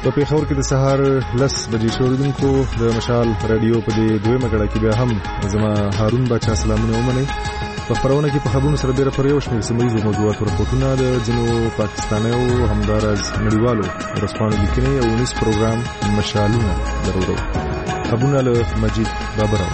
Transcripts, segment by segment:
په پیښور کې د سهار 10 بجې شوریدونکو د مشال رادیو په دې دویمه غړه کې بیا هم زما هارون بچا سلامونه ومنئ. په خبرونه کې په خبرونو سره ډېر پر یو شمېر سیمه ییزو موضوعاتو راپورټونه د ځینو پاکستانیو همداراز نړیوالو ورځپاڼو لیکنې او ونیس پروګرام مشالونه درورو. خبرونه له مجید بابراو.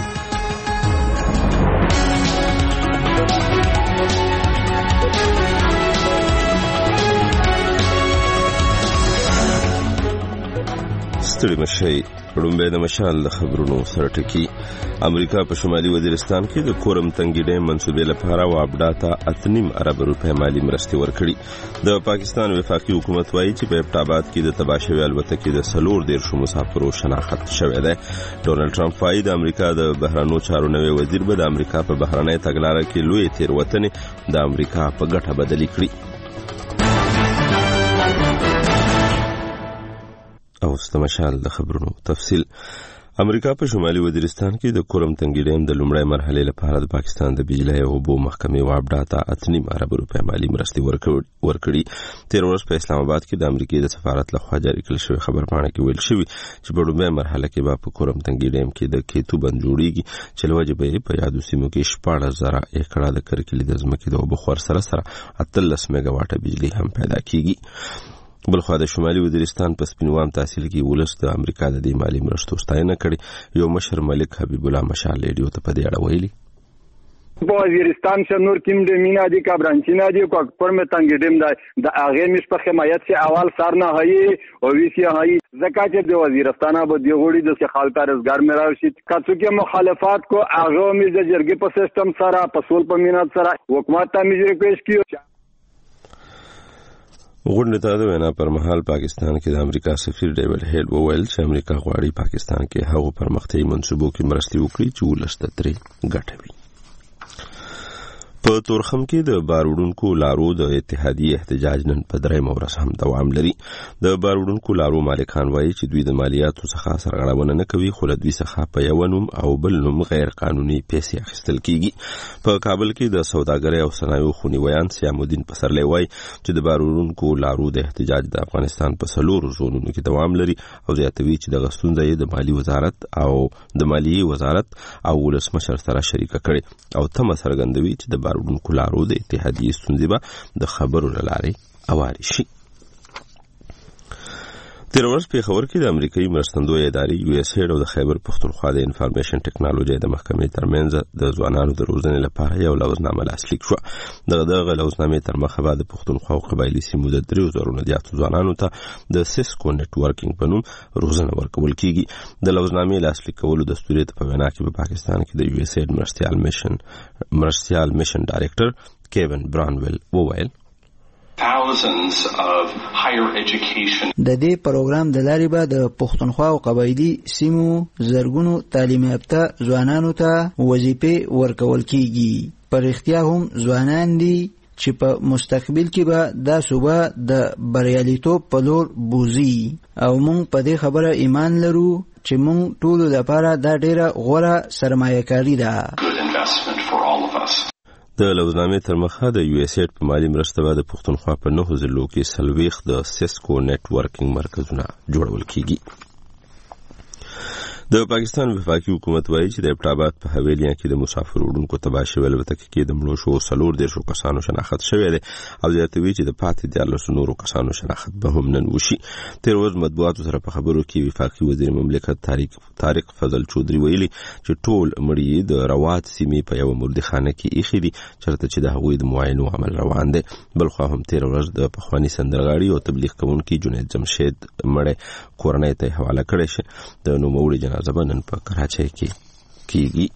ستړي مشي رومبه د مشال د خبرونو سره ټکی. امریکا په شمالي وزیرستان کې د کورم تنګي ډیم منصوبې لپاره وابډاتا 8.5 ارب روپۍ مالی مرستې ورکړي. د پاکستان وفاقي حکومت وایي چې په ابټاباد کې د تباشوي الوتکې د 14 مسافرو شناخت شوی دی. ډونالد ټرمپ وایي د امریکا د بهرنیو چارو نوی وزیر به د امریکا په بهرنۍ تګلارې کې لوی تېروتنې د امریکا په ګټه بدلې کړي. او ستمشال د خبرونو تفصیل. امریکا په شمالي وزیرستان کې د کورم تنګي ډیم د لومړۍ مرحلې لپاره د پاکستان د بجلی او اوبو محکمې وابډاتا 8.5 ارب روپۍ مالی مرستې ورکړي. تیر ورځ په اسلام آباد کې د امریکای د سفارت لخوا جاری کړل شوی خبرپاڼه کې ویل شوی چې په لومړۍ مرحله کې به په کورم تنګي ډیم کې د کېتو بند جوړیږي چې لوجه به په یادو سیمو کې 14,000 ایکړه د کرکلي د ځمکې د اوبو خور سره 13 میگا واټه بجلی هم پیدا کیږي. بلخوا د شمالي وزیرستان په سپینوام تحصیل کې ولس د امریکا د دې مالی مرستو ستاینه کړې. یو مشر ملک حبیب الله مشال ریډیو ته په دې اړه ویلي وزیرستان سے نور کیم د مینا دی کا برانچینا دی کو پر میں تنگ ډیم د اغه مش په حمایت سے اول سارنا هي او ویسی هي زکات د وزیرستان به دی غوړي د خالتا روزګار مې راوشي کڅو کې مخالفت کو اغه مې د جرګې په سیستم سره په سول په مینا سره حکومت ته مې پیش کیو. غونډه ته د وینا پر مهال پاکستان کې د امریکا سفیر ډیوډ هیل وویل چې امریکا غواړي پاکستان کې هغو پرمختیايي منصوبو کې مرستې وکړي چې ولسته ترې ګټه وي. په تورخم کې د باروډونکو لارو د اتحادیې احتجاج نن په درېمه ورځ هم دوام لري. د باروډونکو لارو مالکان وایي چې دوی د مالیاتو څخه سرغړونه نه کوي خو له دوی څخه په یو نوم او بل نوم غیر قانوني پیسې اخیستل کیږي. په کابل کې د سوداګرۍ او صنایعو خونیویان سیام الدین پسرلی وایي چې د باروډونکو لارو د احتجاج د افغانستان په 4 زونونو کې دوام لري او زیاتوي چې د غستون ځای د مالیې وزارت او ولسمشر سره شریکه کړي او تمه څرګندوي چې د باروډونکو لارو د اتحادیې ستونزې به د خبرو له لارې اوارې شي. تیر ورځ په خبر کې د امریکایي مرستندوی ادارې یو اس ایډ او د خیبر پختونخوا د انفارمیشن ټیکنالوژي د محکمې ترمنځ د ځوانانو د روزنې لپاره یو لوزنامه لاسلیک شو. دغه لوزنامې تر مخه بعد د پختونخوا او قبایلی سیمو د 3,000 زیاتو ځوانانو ته د سیسکو نتورکینګ په نوم روزنه ورکول کیږي. د لوزنامې لاسلیک کولو دستوري په وینا کې په پاکستان کې د یو اس ایډ مرستیال میشن ډایریکټر کیون برانویل وویل thousands of higher education. د دې پروګرام د لارې به د پښتونخوا او قبایلی سیمو زرګونو تعلیم یافته ځوانانو ته وظیفې ورکول کیږي. پر اختیا هم ځوانان دي چې په مستقبل کې به دا صوبه د بریالیتوب په لور بوزي او موږ په دې خبره ایمان لرو چې موږ ټول لپاره دا ډیره غوره سرمایه‌کاري ده. د لوزنامې تر مخه د یو اس ایډ په مالی مرسته به د پښتونخوا په 9 ضلعو کې 40 د سیسکو نتورکینګ مرکزونه جوړول کیږي. د پاکستان وفاقي حکومت وایي چې د ابټاباد په حویلیان کې د مسافر وړونکو تباشوي الوتکې کې د مړو شو 14 کسانو شناخت شوی دی او زیاتوي چې د پاتې 14 نورو کسانو شناخت به هم نن وشي. تیر ورځ مطبوعاتو سره په خبرو کې وفاقي وزیر مملکت طارق فضل چودري ویلي چې ټول مړي د روات سیمې په یو مردخانه کې ایښي دي چرته چې د هغوی د معاینو عمل روان دی. بلخوا هم تیر ورځ د پخوانی سندرغاړي او تبلیغ کوونکي جنید جمشید مړی کورنۍ ته حواله کړی شي. د نوموړي زبانن په کراچۍ کې کیږي.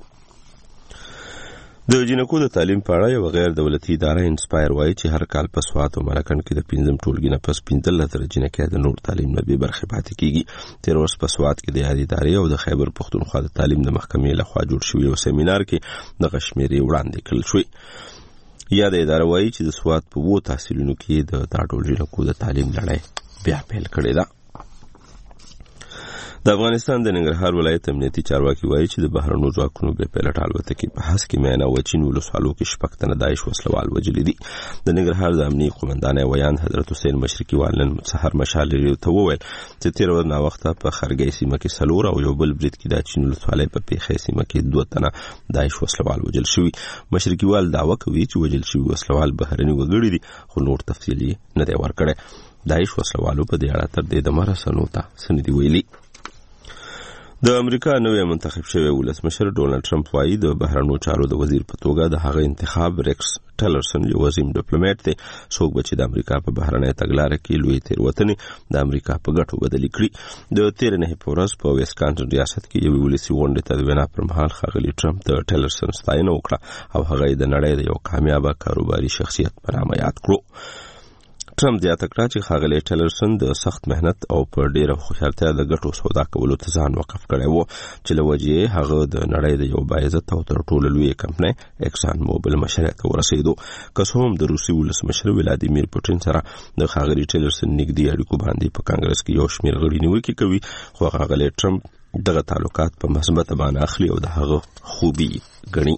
د جنکو د تعلیم په اړه یو غیر دولتي اداره انسپایر وایي چې هر کال په سوات او مراکند کې د 5 ټولګي نه پس 15 جنکې د نور تعلیم نه به برخه پاتې کیږي. تیر ورځ په سوات کې د یادې ادارې او د خیبر پختونخوا د تعلیم د محکمې لخوا جوړ شوی یو سیمینار کې د غشمیري وړاندې کړل شوی. یاد اداره وایي چې د سوات په 2 تحصیلونو کې د ټول جنکو د تعلیم لړۍ بیا پیل کړې ده. د افغانستان د ننګرهار ولایت امنیتي چارواکي وایي چې د بهرنیو ځواکونو بې پیلوټ الوتکې په هسک کې مینا او چین ولسوالو کې شپږ تنه داعش وسلوال وژلي دي. د ننګرهار د امنیتي قومندان ویان حضرت حسین مشرقي وال نن سحر مشال ته وویل چې تیر ورځ ناوخته په خرګۍ سیمه کې سلور او یو بل برید کې د چین ولسوالۍ په پیښې سیمه کې 2 تنه داعش وسلوال وژل شوي. مشرقي وال دعوه کوي چې وژل شوي وسلوال بهرني وګړي دي خو نور تفصیلي نه دی ورکړی. داعش وسلوالو په دې اړه تر دې د مرسنو ته سندي ویلي. د امریکا نوی منتخب شوی ولسمشر ډونالد ټرمپ وایي د بهرنیو چارو د وزیر په توګه د هغه انتخاب ریکس ټیلرسن یو عظیم ډیپلوماټ دی څوک به چې د امریکا په بهرنۍ تګلاره کې لوی تېروتنې د امریکا په ګټو بدلې کړي. د 13 په ورځ په ویسکانسن ریاست کې یو ولسي غونډې ته د وینا پر مهال ښاغلي ټرمپ د ټیلرسن ستاینه وکړه او هغه د نړۍ د یو کامیابه کاروباري شخصیت په نامه یاد کړو. ټرمپ زیاته کړه چې ښاغلی ټیلرسن د سخت مهنت او په ډیره هوښیارتیا د ګټو سودا کولو ته ځان وقف کړی و چې له وجې هغه د نړۍ د یو باعزته او تر ټولو لویې کمپنۍ اکسان موبل مشرۍ ته ورسېدو. که څه هم د روسي ولسمشر ولادیمیر پوټین سره د ښاغلي ټیلرسن نږدې اړیکو باندې په کانګرس کې یو شمېر غړي نیوکې کوي خو ښاغلی ټرمپ دغه تعلقات په مثبته بڼه اخلي او د هغه خوبي ګڼي.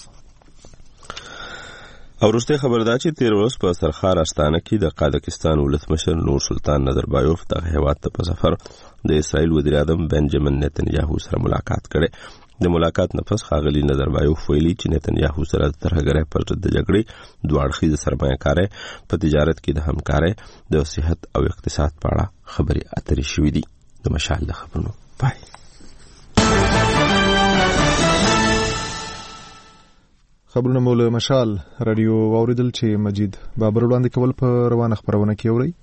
او وروستی خبر دا چې تیر ورځ په سرخار استانه کې د قازقستان ولسمشر نور سلطان نظربایوف دغه هیواد ته په سفر د اسرائیل وزیر اعظم بنجامین نتنیاهو سره ملاقات کړی. د ملاقات نه پس ښاغلي نظربایوف ویلي چې نتنیاهو سره د ترهګرۍ پر ضد د جګړې دوه اړخیزه سرمایه‌کارۍ په تجارت کې د همکارۍ د صحت او اقتصاد په اړه خبرې اترې شوې دي. د مشال د خبرونو پای. خبرونه مول مشال رادیو واوریدل چې مجید بابر وړاندې کول په روانه خبرونه کې اوري.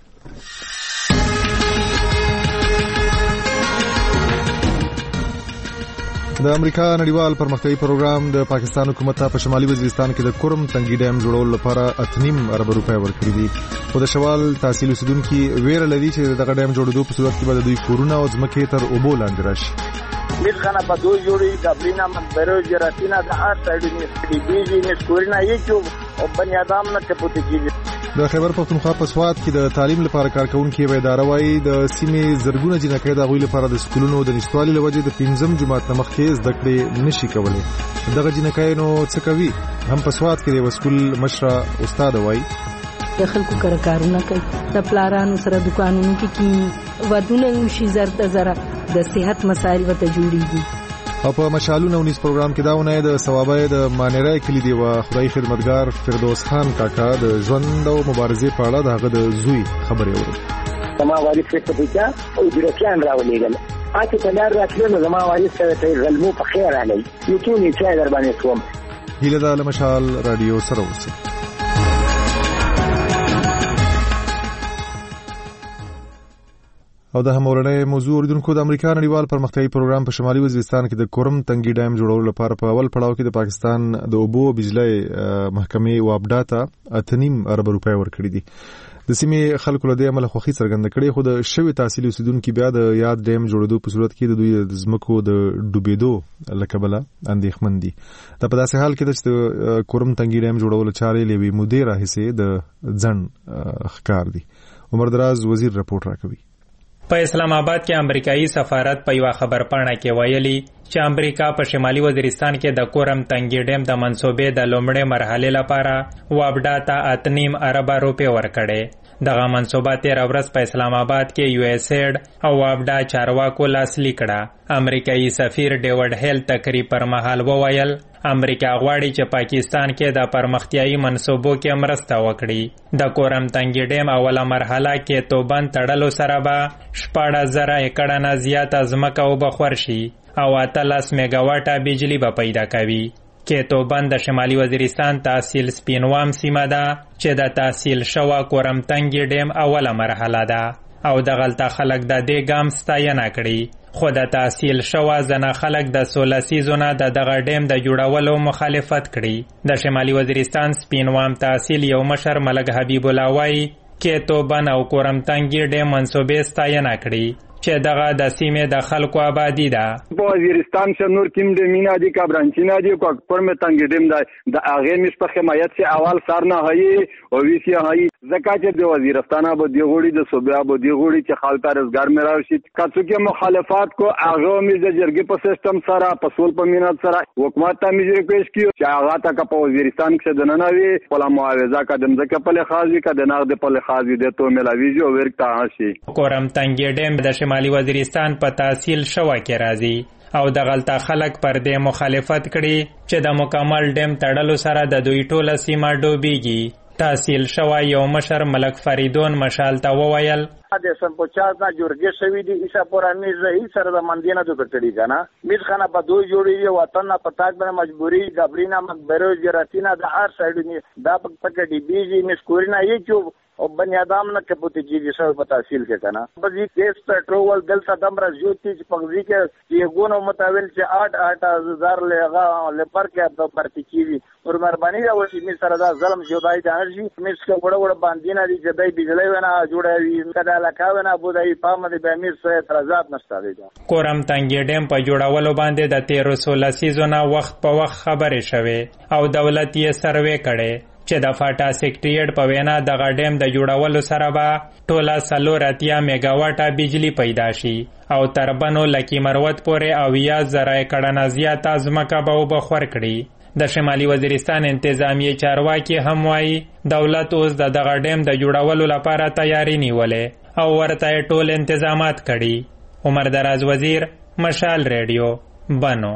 د امریکا نړیوال پرمختیایي پروګرام د پاکستان حکومت ته په شمالي وزیرستان کې د کورم تنګي ډیم جوړولو لپاره 8.5 ارب روپۍ ورکړي دي. خو د شوال تحصیل اوسیدونکو ویره لري چې دغه ډیم جوړېدو په صورت کې به د دوی کورونه او ځمکې تر اوبو لاندې راشي. میخانه با دو جوری قبلینا من برای جراتینا دا هر سایدو نیستی بیجی نیسکورینا یکیو بنی آدم نه کپوتی کیجی. د خیبر پختونخوا په سوات کې د تعلیم لپاره کارکونکو یو اداره وایي د سیمې زرګونه جنکۍ د غوي لپاره د سکولونو د نشټوالي لوجې د 5م جماعت نمخ کې زده کړې نشي کولای. دغه جنکۍ نو څه کوي؟ هم په سوات کې د سکول مشره استاد وایي د خلکو کارونه کوي د پلارانو سره دکانونو کې ودونه وشي زرد زره د صحت مسایل وته جوړیږي. او په مشالونه ونیس پروګرام کې داونه د ثوابای د مانیرای کلیدي و خدای خدمتگار فردوس خان کاکا د ژوند او مبارزې په اړه دغه د زوی خبرې اوري. زما والد څه پېچا او بیروکران راولېګل اته په لار راتلو زما والد سره غلمو په خیر علي یتونی چای در باندې کوم. هیله د مشال رادیو سره اوسه. او د همورنۍ موضوع اوریدونکو د امریکا نړیوال پرمختیایي پروګرام په شمالي وزیرستان کې د کورم تنګي ډیم جوړولو لپاره په اول پړاو کې د پاکستان د اوبو بجلی محکمې وابډا ته 8.5 ارب روپۍ ورکړي دي. د سیمې خلکو له دې عمله خوښي څرګنده کړې خو د شوي تحصیل اوسیدونکو بیا د یاد ډیم جوړېدو په صورت کې د دوی د ځمکو د ډوبېدو له کبله اندېښمن دي. دا په داسې حال کې ده چې د کورم تنګي ډیم جوړولو چارې له یوې مودې راهیسې د ځنډ ښکار دي. عمر دراز وزیر رپورټ راکوي. په اسلام آباد کې امریکایي سفارت په یو خبرپاڼه کې ویلي چې امریکا په شمالي وزیرستان کې د کورم تنګي ډیم د منصوبې د لومړۍ مرحلې لپاره وابډا ته 8.5 ارب روپۍ ورکړې. دغه منصوبه تیر ورځ په اسلام آباد کې یو اس ایډ او وابډا چارواکو لاسلیک کړه. امریکایي سفیر ډیوډ هیل تقریر پر مهال وویل امریکا غواړي چې پاکستان کې د پرمختیایي منصوبو کې مرسته وکړي. د کورم تنګي ډیم اوله مرحله کې توبند تړلو سره به 14,000 ایکړه نه زیاته ځمکه وبخور شي او 18 میگاواټه بجلی به پیدا کوي. کې توبند د شمالي وزیرستان تحصیل سپینوام سیمه ده چې د تحصیل شوه کورم تنګي ډیم اوله مرحله ده او دغلته خلک د دې ګام ستاینه کړي. خو د تحصیل شوه ځنه خلک د 16 سیزونه د دغه ډیم د جوړولو مخالفت کړي. د شمالي وزیرستان سپینوام تحصیل یو مشر ملک حبیب الله وایي کې توبند او کورم تنګي ډیم منصوبې ستاینه کړي چې دغه د سیمې د خلکو آبادی ده. په وزیرستان شه نور کیم د مینا دی کابرانچینا دی کوکپر می تنگ ډیم دی د اغه مش په حمایت سے اول سر نه هي او ویسی هي زکات د وزیرستان به دی غوړي د صوبیا به دی غوړي چې خلک روزګار می راوشي کڅو کې مخالفت کو اغه می د جرګې په سیستم سره په سول په مینات سره حکومت ته می ریکوست کیو چې اغه تا په وزیرستان کې د ننوي په معاوضه قدم زکه په لخاذي کده نقد په لخاذي د تو ملاویږي او ورکتا شي. کورم تنګ ډیم د شمالي وزیرستان په تحصیل شوه کې راځي او د غلطه خلک پر دې مخالفت کړي چې د مکمل ډیم تړلو سره د دوی ټوله سیمه ډوبېږي. تحصیل شوه یو مشر ملک فریدون مشال ته وویل د سن 50 نه جوړګي شوی دی ایسا پورانی زهي سره د مندینه د کټړي کنه میز خانه په دوی جوړي وطن په تاک باندې مجبوری غبرینا مقبره جراتینا د هر سایډ نه دا پکې دی بیجی مسکورینا یې چوب او بنی آدم نه کپوتی جیږي سره په تحصیل کې کنه بځي کیس پټرول دلته دمر جوتی چې پغزي کې یو غونو متاول چې 8,000 لغه لپر کې د پرتی کیږي اور مهرباني دا وشي می سره دا ظلم جوړای د هر شي میس کې وړ باندې نه دي چې دای بجلی ونه جوړوي کدا لکاونه بودای پام دې به امیر سره اعتراضات نشته دي. کورم تنګ ډیم په جوړولو باندې د 1300 سیزونه وخت په وخت خبرې شوه او دولت یې سروې کړي چې د فاټا سیکریټریټ په وینا د غډیم د جوړولو سره به ټوله 380 میگاواټه بجلی پیدا شي او تر بنو لکی مروت پورې او 10,000 کډنه زیاته ځمکه به وبخور کړي. د شمالي وزیرستان انتظامی چارواکي هم وایي دولت اوس د غډیم د جوړولو لپاره تیاری نیولې او ورته ټول انتظامات کړي. عمر دراز وزیر، مشال ریډیو، بنو.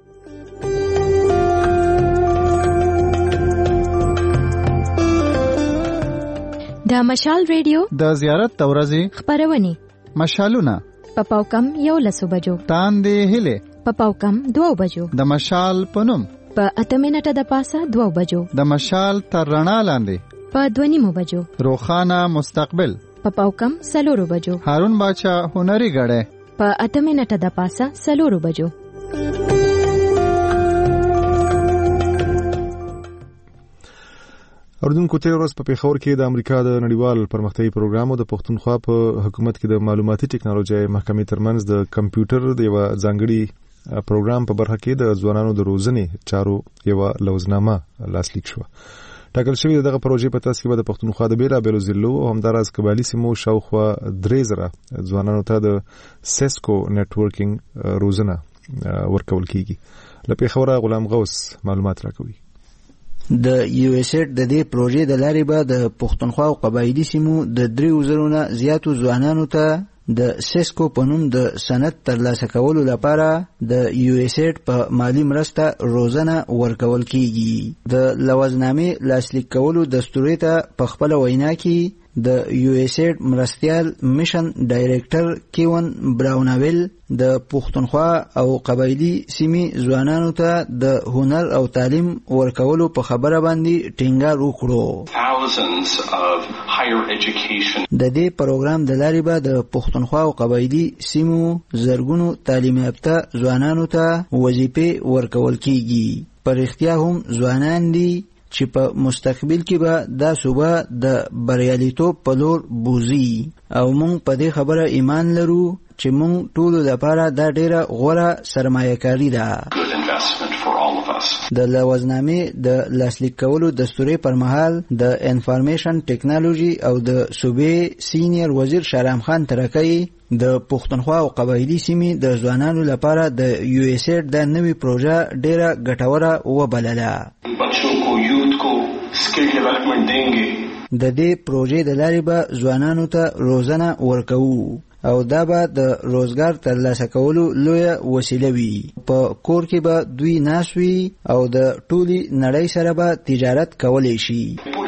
د مشال ریډیو د زیارت تورزی خبرونه مشالونه پپاوکم 11 بجو تاندې هله پپاوکم 2 بجو د مشال پنوم په 8 منټه د پاسه 2 بجو د مشال تر رڼا لاندې په 2:30 بجو روخانه مستقبل پپاوکم 4 بجو هارون باچا هنري غړې په 8 منټه د پاسه 4 بجو. اردوونکو تیر ورځ په پیښور کې د امریکا د نړیوال پرمختیايي پروګرامو د پښتونخوا په حکومت کې د معلوماتي ټکنالوژي محکمې ترمنځ د کمپیوټر د یو ځانګړي پروګرام په برخه کې د ځوانانو د روزنې چارو یو لوزنامه لاسلیک شو. ټاکل شوی دغه پروژې په تاسو کې د پښتونخوا د بیلابېلو ضلعو او همداراز قبایلی سیمو شاوخوا 3,000 ځوانانو ته د سیسکو نتورکینګ روزنه ورکول کیږي. له پیښوره غلام غوث معلومات راکوي. د یو اس ایډ د دې پروژې د لارې به د پښتونخوا او قبایلی سیمو د 3,000 نه زیاتو ځوانانو ته د سیسکو په نوم د سند ترلاسه کولو لپاره د یو اس ایډ په مالی مرسته روزنه ورکول کیږي. د لوازنامې لاسلیک کولو دستور ته په خپل وینا کې د یو اس ایډ مرستیال میشن ډایریکټر کیون براوناویل د پښتونخوا او قبایلی سیمې ځوانانو ته د هنر او تعلیم ورکولو په خبره باندې ټینګار وکړو. د دې پروګرام د لارې به د پښتونخوا او قبایلی سیمو زرګونو تعلیم یافته ځوانانو ته وظیفې ورکول کیږي. پر اختیا هم ځوانان دي چې په مستقبل کې به دا صوبه د بریالیتوب په لور بوزي او موږ په دې خبره ایمان لرو چې موږ ټول لپاره دا ډیره غوره سرمایه‌کاري ده. د لوازنامې د لاسلیک کولو دستوري پر مهال د انفارمیشن ټیکنالوژي او د صوبې سینیئر وزیر شارام خان ترکی د پښتونخوا او قبایلی سیمې د ځوانانو لپاره د یو اس ایډ د نوې پروژه ډیره ګټوره وبلله. د دې پروژې د لارې به ځوانانو ته روزنه ورکوو او دا به د روزګار ترلاسه کولو لویه وسیله وي. په کور کې به دوی ناس وي او د ټولي نړۍ سره به تجارت کولی شي.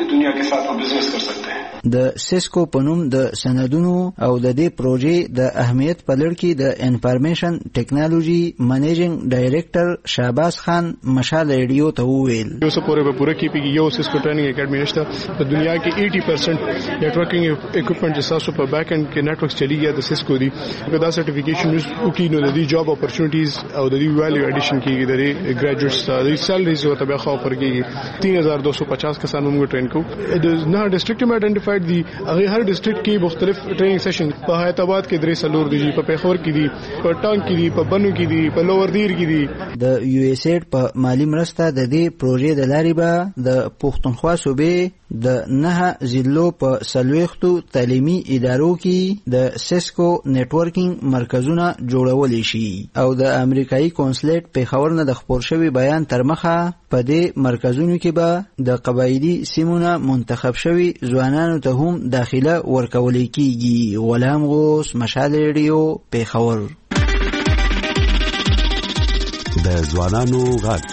د سیسکو په نوم د سندونو او د دې پروژې د اهمیت په لړ کې د انفارمیشن ټیکنالوژي منیجینګ ډایریکټر شهباز خان مشال ریډیو ته وویل یو څه پوره کې پیږي یو سیسکو ټریننګ اکیډمي نشته په دنیا کې 80% نیټورکینګ اکوپمنټ چې تاسو په بیک اینڈ کې نیټورکس چلیږي د سیسکو دی دا سرټیفیکیشن وکړي نو د دې جاب اپورچونټیز او د دې ویلیو اډیشن کېږي د ګریجویټس د سیلریز او تبعه خو پر کېږي 3,250 کسان موږ ټرین کو د نه ډیسټریکټ می آئیډنټیفای سرټیفاید دي هغه هر ډسټرکټ کې مختلف ټریننګ سیشن په حیات آباد کې 3 سلور دي په پیښور کې دي په ټانک کې دي په بنو کې دي په لوور دیر کې دي د یو ایس ایډ په مالی مرسته د دې پروژې د لارې به د پښتونخوا صوبې د 9 ضلعو په 40 تعلیمي ادارو کې د سیسکو نیټورکینګ مرکزونه جوړول شي او د امریکایي کونسلیټ پیښور نه د خبر شوی بیان تر مخه په دې مرکزونو کې به د قبایلی سیمونه منتخب شوی ځوانانو ته هم داخله ورکول کیږي. غلام غوث، مشال ریډیو، پیښور. د ځوانانو غږ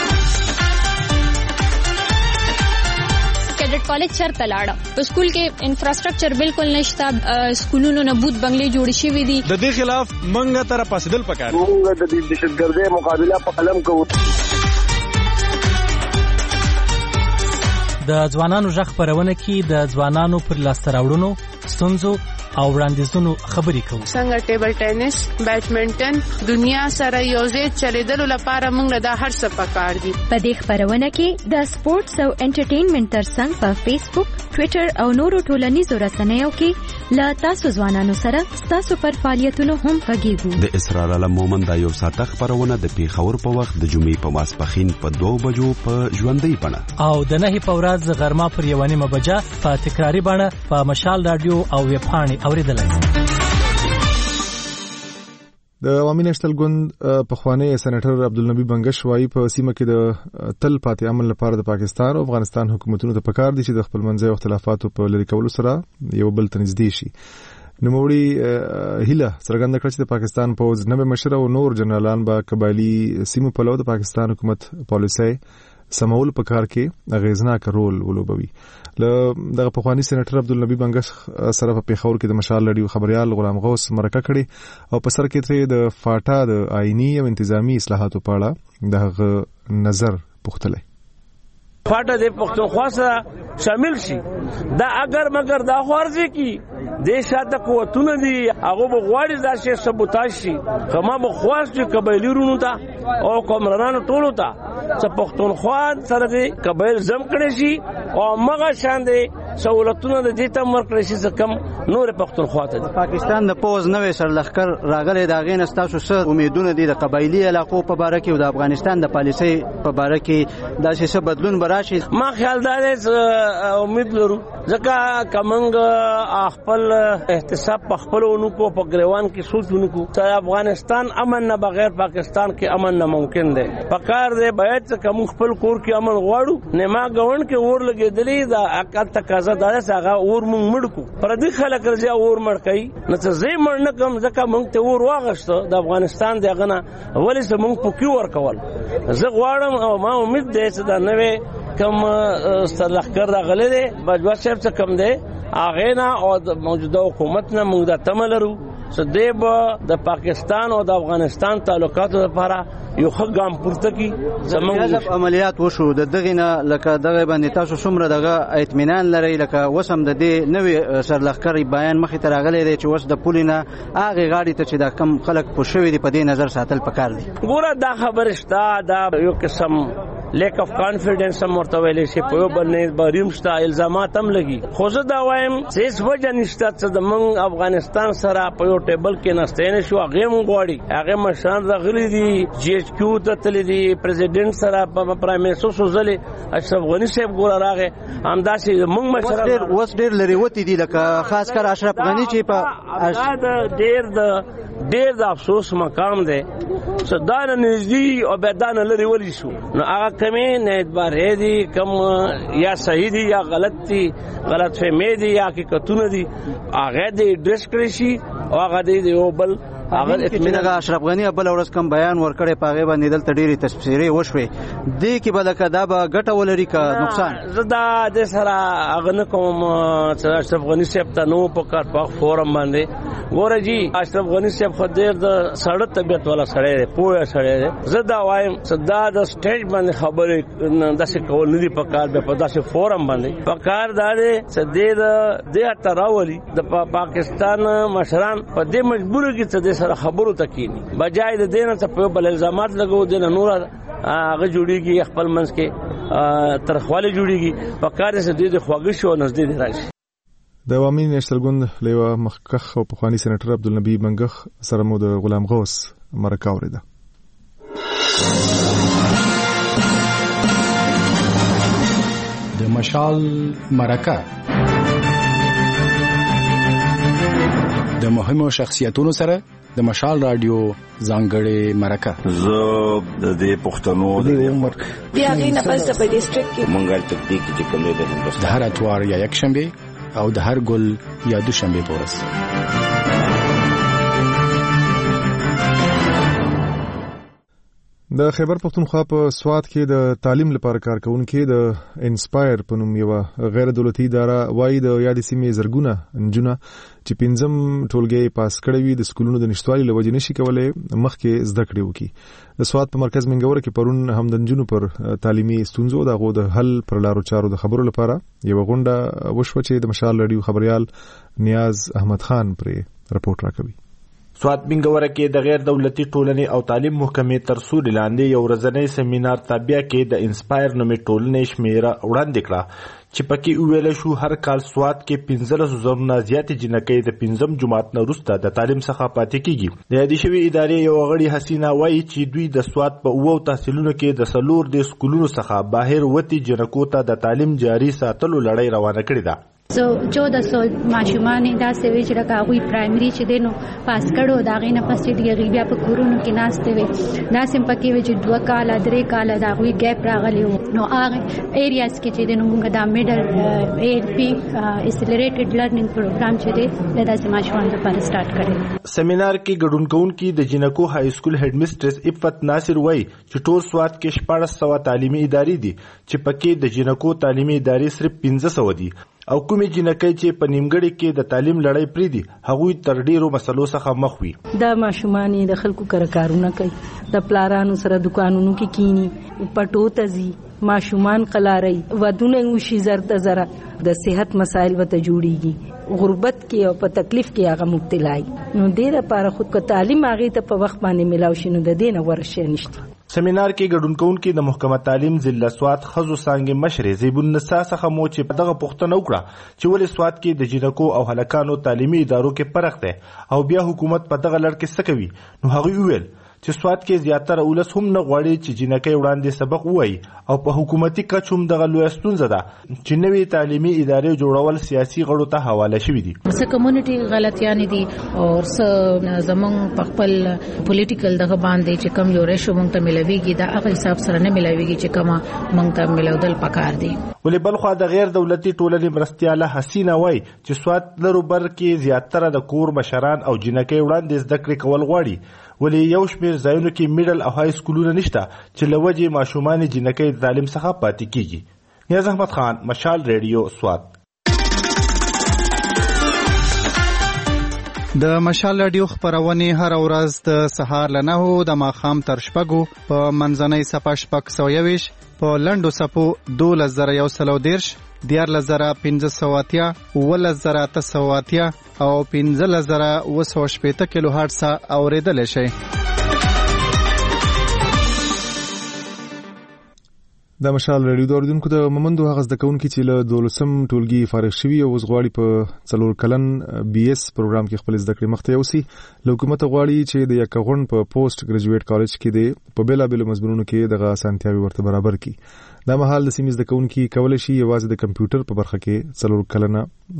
کالج چرته لاړه په سکول کې انفراستراکچر بالکل نشته سکولونو نه بوت بنگلې جوړ شوې دي د دې خلاف منګه تر پاسدل پکار موږ د دهشتګردۍ مقابله په قلم کوو د ځوانانو ژغ خپرونه کې د ځوانانو پر لاسته راوړنو ستونزو او وړاندیزونو خبرې کوو څنګه ټیبل ټینس بیډمنټن دنیا سره یوځای چلیدلو لپاره موږ د هر څه پکار دي په دې خبرونه کې د سپورتس او انټرټینمنټ ترڅنګ په فیسبوک ټوئیټر او نورو ټولنیزو رسنیو کې لا تاسو ځوانانو سره تاسو پر فعالیتونو هم غږیږو د اسرار علم مومن د یو ساعت خبرونه د پیښور په وخت د جمعې په ماسپخین په 2 بجو په ژوندۍ بڼه او د 9 په ورځ غرمه پر 1 بجه په تکراری بڼه په مشال رادیو او ویب پاڼې اوریدلای د عوامي نېشنل ګوند پخوانی سېنیټر عبدالنبی بنگش وايي په سیمه کې د تل پاتې امن لپاره د پاکستان او افغانستان حکومتونو ته پکار دي چې د خپل منځي اختلافاتو په لری کولو سره یو بل ته نږدې شي. نوموړي هیله څرګنده کړه چې د پاکستان پوز نوې مشر او نور جنرالان به قبایلی سیمو په لور د پاکستان حکومت پالیسي سمول په کار کې اغیزناک رول ولوبوي. دغه پخوانی سېنیټر عبدالنبی بنگش سره په پیښور کې د مشال رادیو خبريال غلام غوث مرکه کړي او په سر کې ترې د فاټا د آئینی او انتظامی اصلاحاتو په اړه دغه نظر پوښتلی. فاټا د پښتونخوا سره شامل شي دا اگر مگر دا خورځي کی د شاته قوتونه دي هغه بغواړي دا شی سبوتاژ شي کما بخواست چې قبایلونو ته او کومرانو ټولو ته چې پښتونخوا سره د قبایل زم کړي شي او مغه شان دي سہولتونه د دې ته مرکړي شي کم نور پښتونخوا ته. پاکستان د پوز نوې سرلخر راغلي دا غین استاسو سره امیدونه دي د قبایلی علاقو په باره کې او د افغانستان د پالیسي په باره کې دا څه بدلون براشي. ما خیال دا امید لرو ځکه کومنګ خپل احتساب په خپلونو کو په ګریوان کې سوچونو کو چې افغانستان امن نه بغیر پاکستان کې امن نه ممکن دی. پکار دی باید کوم خپل کور کې امن غواړو نه ما غوڼ کې اور لګېدلې دا عقل تقاضا دا څنګه اور مونږ مړکو پر دې خلک رضا اور مړ کوي نه څه زې مړ نه کوم ځکه مونږ ته اور واغشته د افغانستان دی غنه ولې سه مونږ پوکي ور کول زه غواړم او ما امید دی چې دا نوې کم سرلخر راغلی دی بجوا صاحب څخه کم دی هغه نه او د موجوده حکومت نه موږ د تملرو سدیب د پاکستان او د افغانستان تعلقاتو لپاره یو ښه ګام پورته کی زموږ عملیات وشو د دغه نه لکه دغه باندې تاسو څومره دغه اطمینان لري لکه وسم د دې نوې سرلخر بیان مخې ته راغلی دی چې وس د پولینا هغه غاړي ته چې دا کم خلک په شوې دی په دې نظر ساتل پکار دي. ګوره دا خبر شته دا یو قسم لیک اف کانفیډنس هم ورته ویلې شي په یو باندې باریم شته الزامات هم لګي خو زه دا وایم چې هیڅ وجه نشته چې د موږ افغانستان سره په یو ټیبل کې ناستې نه شو هغه موږ غواړي هغه مشران راغلي دي جی ایچ کیو ته تللی دي پریزیدنت سره په پرایم منسټر سوزلي اشرف غنی صاحب ګور راغې همداسې موږ مشران اوس ډېر لري وتی دي لکه خاص کر اشرف غنی چې په ډېر د افسوس مقام دی صدانه نږدې او بدانه لري ولی شو نو هغه کمې نه اعتبار دي کم یا صحیح دي یا غلط دي غلط فهمي دي یا حقیقتونه دي هغه دې ډریس کړی شي او هغه دې یو بل هغه اطمینان اشرف غنی بل ورځ کم بیان ورکړي پاغه باندې دلته ډېری تفسیري وشوي دې کې بل کدا به ګټه ولري کا نقصان زدا د سره هغه نه کوم اشرف غنی صاحب ته نو په کار په فورم باندې ګوره جی اشرف غنی صاحب خو ډېر د سړی طبيعت والا سړی دی پوهه سړی دی زدا وایم صدا د سټیج باندې خبرې داسې کول نه دي په کار به په داسې فورم باندې په کار داري چې د تراولي د پاکستان مشران په دې مجبور کې چې سره خبرو تکینی بجای د دینه ته په بل الزامات لګو دین نور هغه جوړیږي خپل منځ کې ترخواله جوړیږي په کار سره د خواږه شو نزدې راشي. د عوامي نېشنل ګوند له یوه مخکښ او پخواني سېنیټر عبدالنبي منګخ سره مو د غلام غوث مرکه اورېده. د مشال مرکه د مهمو شخصیتونو سره د مشال رادیو ځانګړې مرکه. زه د دې پښتنو د عمر بیا غي نه پس په ډیسټریکټ کې مونږه تطبیق چې کوم دی د هر اتوار یا یک شنبه او د هر ګل یا دوشنبه په ورځ. د خیبر پختونخوا په سوات کې د تعلیم لپاره کارکونکو د انسپایر په نوم یو غیر دولتي اداره وایي د یادې سیمې زرګونه نجونه چې 5م ټولګي پاس کړي وي د سکولونو د نشټوالي لوجې نشي کولای مخکې زده کړې وکړي. د سوات په مرکز منګور کې پرون هم د نجونو پر تعلیمي ستونزو د غو د حل پر لارو چارو د خبرو لپاره یو غونډه وشوه چې د مشال رادیو خبريال نیاز احمد خان پر رپورټ راکوي. سوات بنګوره کې د غیر دولتي ټولنې او تعلیم محکمې تر سوري لاندې یو ورځنی سیمینار تابع کې د انسپایر نومې ټولنې شمیره وړاندې کړه چې پکې ویل شو هر کال سوات کې 15,000 نه زیاتې جنکۍ د 5م جماعت نه وروسته د تعلیم څخه پاتې کیږي. د یادې شوې ادارې یو غړي حسینا وایي چې دوی د سوات په 9 تحصیلونو کې د سلور د سکولونو څخه بهر وتی جنکو ته د تعلیم جاري ساتلو لړۍ روانه کړې ده. 1400 ماشومان دا سوي چې دا غوي پرایمري چې دینو پاس کړو دا غینه پس چې دی بیا په کورونو کې ناشته وي دا سم پکې وي چې 2 کال 3 کال دا غوي ګیپ راغلی نو هغه ایریاز کې چې دینو موږ دا میډل ALP اکسلریټډ لرنینګ پروګرام چې دی دا سماشوان لپاره سٹارټ کړی. سیمینار کې ګډون کوونکي د جنکو های سکول هډ میسټرس عفت ناصر وای چې ټول سوات کې 1400 تعلیمي ادارې دي چې پکې د جنکو تعلیمي ادارې صرف 1500 دي او کومې جنکۍ چې په نیمګړي کې د تعلیم لړۍ پریدي هغوی تر ډیرو مسلو څخه مخ وي. دا ماشومان د خلکو کارونه کوي د پلارانو سره دکانونو کې کینی پټو تزي ماشومان قلاري ودونه وشي زره د صحت مسائل وته جوړيږي غربت کې او په تکلیف کې هغه مبتلا نو ډیره لپاره خود کو تعلیم هغه ته په وخت باندې ملاو شنو د دینه ورشه نشته. سیمینار کې ګډون کوونکي د محکمه تعلیم ضلع سوات خزو څنګه مشر زیبون نسا څخه مو چې په دغه پوښتنه وکړه چې ولې سوات کې د جنکو او هلکانو تعلیمي ادارو کې فرق دی او بیا حکومت په دغه لړ کې څه کوي نو هغه ویل چې سوات کې زیاتره اولس هم نه غواړي چې جنکۍ وړاندې سبق وایي او په حکومتي کچ هم دغه لوی ستونزه ده چې نوې تعلیمي ادارې جوړول سیاسي غړو ته حواله شوي دي. څه کمیونټي غلطیان دي او څه زمونږ په خپل پولیټیکل دغه باندې چې کم یو ریشو مونږ ته ملويږي دا هغه حساب سره نه ملويږي چې کما مونږ ته ملودل پکار دي. ولې بلخوا د غیر دولتي ټولنې مرستياله حسینا وای چې سوات لروبر کې زیاتره د کور مشران او جنکۍ وړاندې زده کړې کول غواړي ولې یو شمېر ځایونو کې میډل او های سکولونه نشته چې لوجې ماشومان جنکۍ د تعلیم څخه پاتې کیږي. نیاز احمد خان مشال ریډیو سوات. د مشال رادیو خبرونه هر ورځ د سهار له 9 د ماښام تر 6 په منځنۍ صفه 620 په لندو صفو 2110 14580 11980 او 15080 کیلو هرتز اوریدل شي. د مشال رادیو د اوریدونکو د مومندو هغه زده کوونکي چې له 12م ټولګي فارغ شوي او غواړي په 4 کلن BS پروګرام کې خپل زده کړې مخته یوسي له حکومت غواړي چې د یکغون په پوسټ ګریجویټ کالج کې د په بیلابل مضمونونو کې دغه اسانتیاوي ورته برابر کړي. دا مهال د سیمې زده کوونکي کولای شي یوازې د کمپیوټر په برخه کې 4 کلن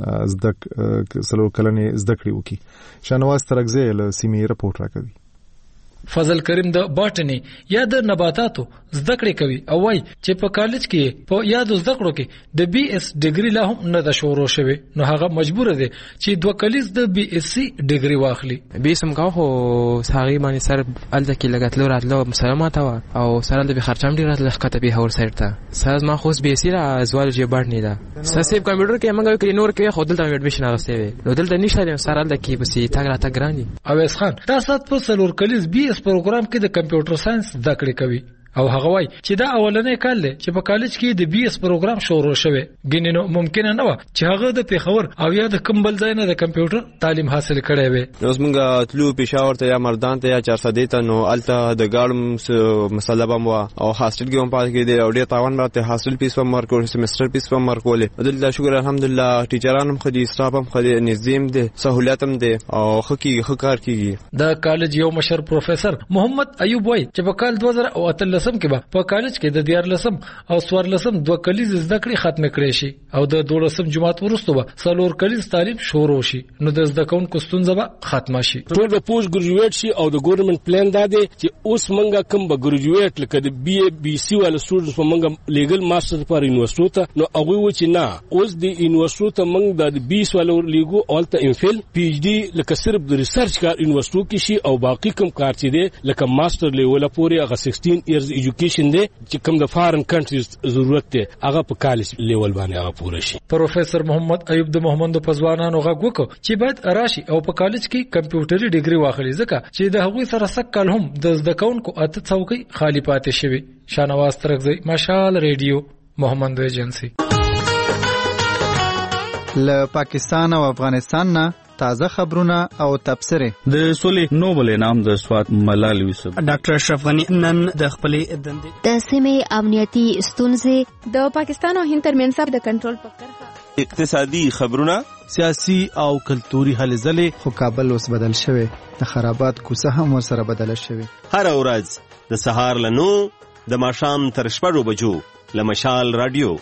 زده کړې وکړي. شانواز ترغزی له سیمې رپورټ راکوي. فضل کریم د باټنی یا د نباتاتو زده کړې کوي او وايي چې په کالج کې په یادو زده کړو کې د BS ډیګري لا هم نه د شروع شوی نو هغه مجبور دی چې 2 کلیز د BSc ډیګري واخلي. بیسم کا هو ساغي باندې سر الته کې لګاتلو راتلو مسلمات او سره د خرچام ډیر راتل خطه به هور سرته ساز ما خوس BSc را ازوال جې باټنی دا ساسيب کمپیوټر کې موږ کلی نور کې خودل ته ایډمیشن راغسته وي نو دلته نشته سره الته کې بس تاګ را تاګرانی اویس خان تاسو په سلور کلیز BS پروګرام کې د کمپیوټر ساينس زده کړې کوي او هغه وای چې دا اولنې کال دی چې په کالج کې د بي اس پروګرام شروع شوی ګینې نو ممکن نه و چې هغه د پیښور او یا د کمبل ځای نه د کمپیوټر تعلیم حاصل کړی وي. نو موږ تلو پېښور ته یا مردان ته یا 400 ته نو الته د ګاړم مسله بم او هاستل کې هم پاتې کېدل او ډېر تاوان راته حاصل پیس په مارکول سمستر پیس په مارکول عدالله شکر الحمدلله ټیچرانو هم خدي استاف هم خدي نظام دي سہولت هم دي او خکار کیږي. د کالج یو مشر پروفیسور محمد ایوب وای چې په کال 2013 کې به په کالج کې د 14 او 14 دوه کلیز زده کړې ختم کړي شي او د 12 جماعت وروسته به څلور کلیز تعلیم شروع شي نو د زده کوونکو ستونزه به ختمه شي. ټول به پوسټ ګریجویټ شي او د ګورنمنت پلان دا دی چې اوس منګه کوم به ګریجویټ لکه د بي اي بي سي ول سټوډنټس په منګه لیګل ماستر پر یونیورسيټي ته نو هغه و چې نه اوس د یونیورسيټي ته منګه د 20 ول لیګو اولته ام فل پی ایچ D لکه صرف د ریسرچ کار یونیورسيټي کې شي او باقی کوم کار چې دی لکه ماستر لیول پورې هغه 16 ایئرز ایجوکیشن دی چې کوم د فارن کنټریز ضرورت دی هغه په کالج لیول باندې هغه پوره شي. پروفیسور محمد ایوب د محمد پزوانانو غږ وکړ چې باید راشي او په کالج کې کمپیوټري ډیګري واخلي ځکه چې د هغوی سره سکل هم د زده کوونکو اته څوکۍ خالی پاتې شوی. شانواز ترغزی مشال ریډیو محمد ایجنسی. له پاکستان او افغانستان نه تازه خبرونه او تبصره. د سولې نوبل انعام د سوات ملال یوسف ډاکټر اشرف غنی نن د خپلې دندې د سیمې امنیتي ستونزې د پاکستان او هند ترمنځ د کنټرول په کرښه اقتصادي خبرونه سیاسي او کلتوري هلې ځلې. خو کابل اوس بدل شوی د خرابات کوڅه هم ورسره بدله شوی. هر ورځ د سهار له 9 د ماښام تر 6 بجو له مشال رادیو.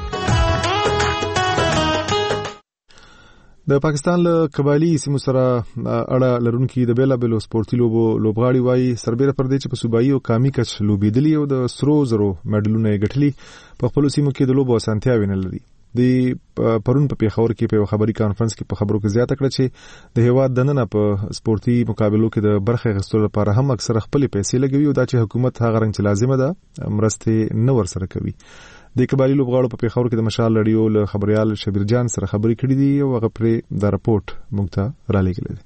د پاکستان له قبایلی سیمو سره اړه لرونکي د بیلابلو سپورتي لوبغاړي وایي سربېره پر دې چې په صوبایي او قامي کچ لوبېدلي او د سرو زرو میډلونه یې ګټلي په خپلو سیمو کې د لوبو اسانتیاوې نه لري. د پرون په پیښور کې په خبري کانفرنس کې په خبرو کې زیاته کړه چې د هیواد دننه په سپورتي مقابلو کې د برخه اخیستلو لپاره هم اکثر خپل پیسې لګوي او دا چې حکومت هغه رنګ چې لازمه ده مرسته نه ورسره کوي. د قبایلی لوبغاړو په پیښور کې د مشال رادیو له خبريال شبیر جان سره خبرې کړې دي او هغه پرې د راپورټ موږ ته را لېږلی دی.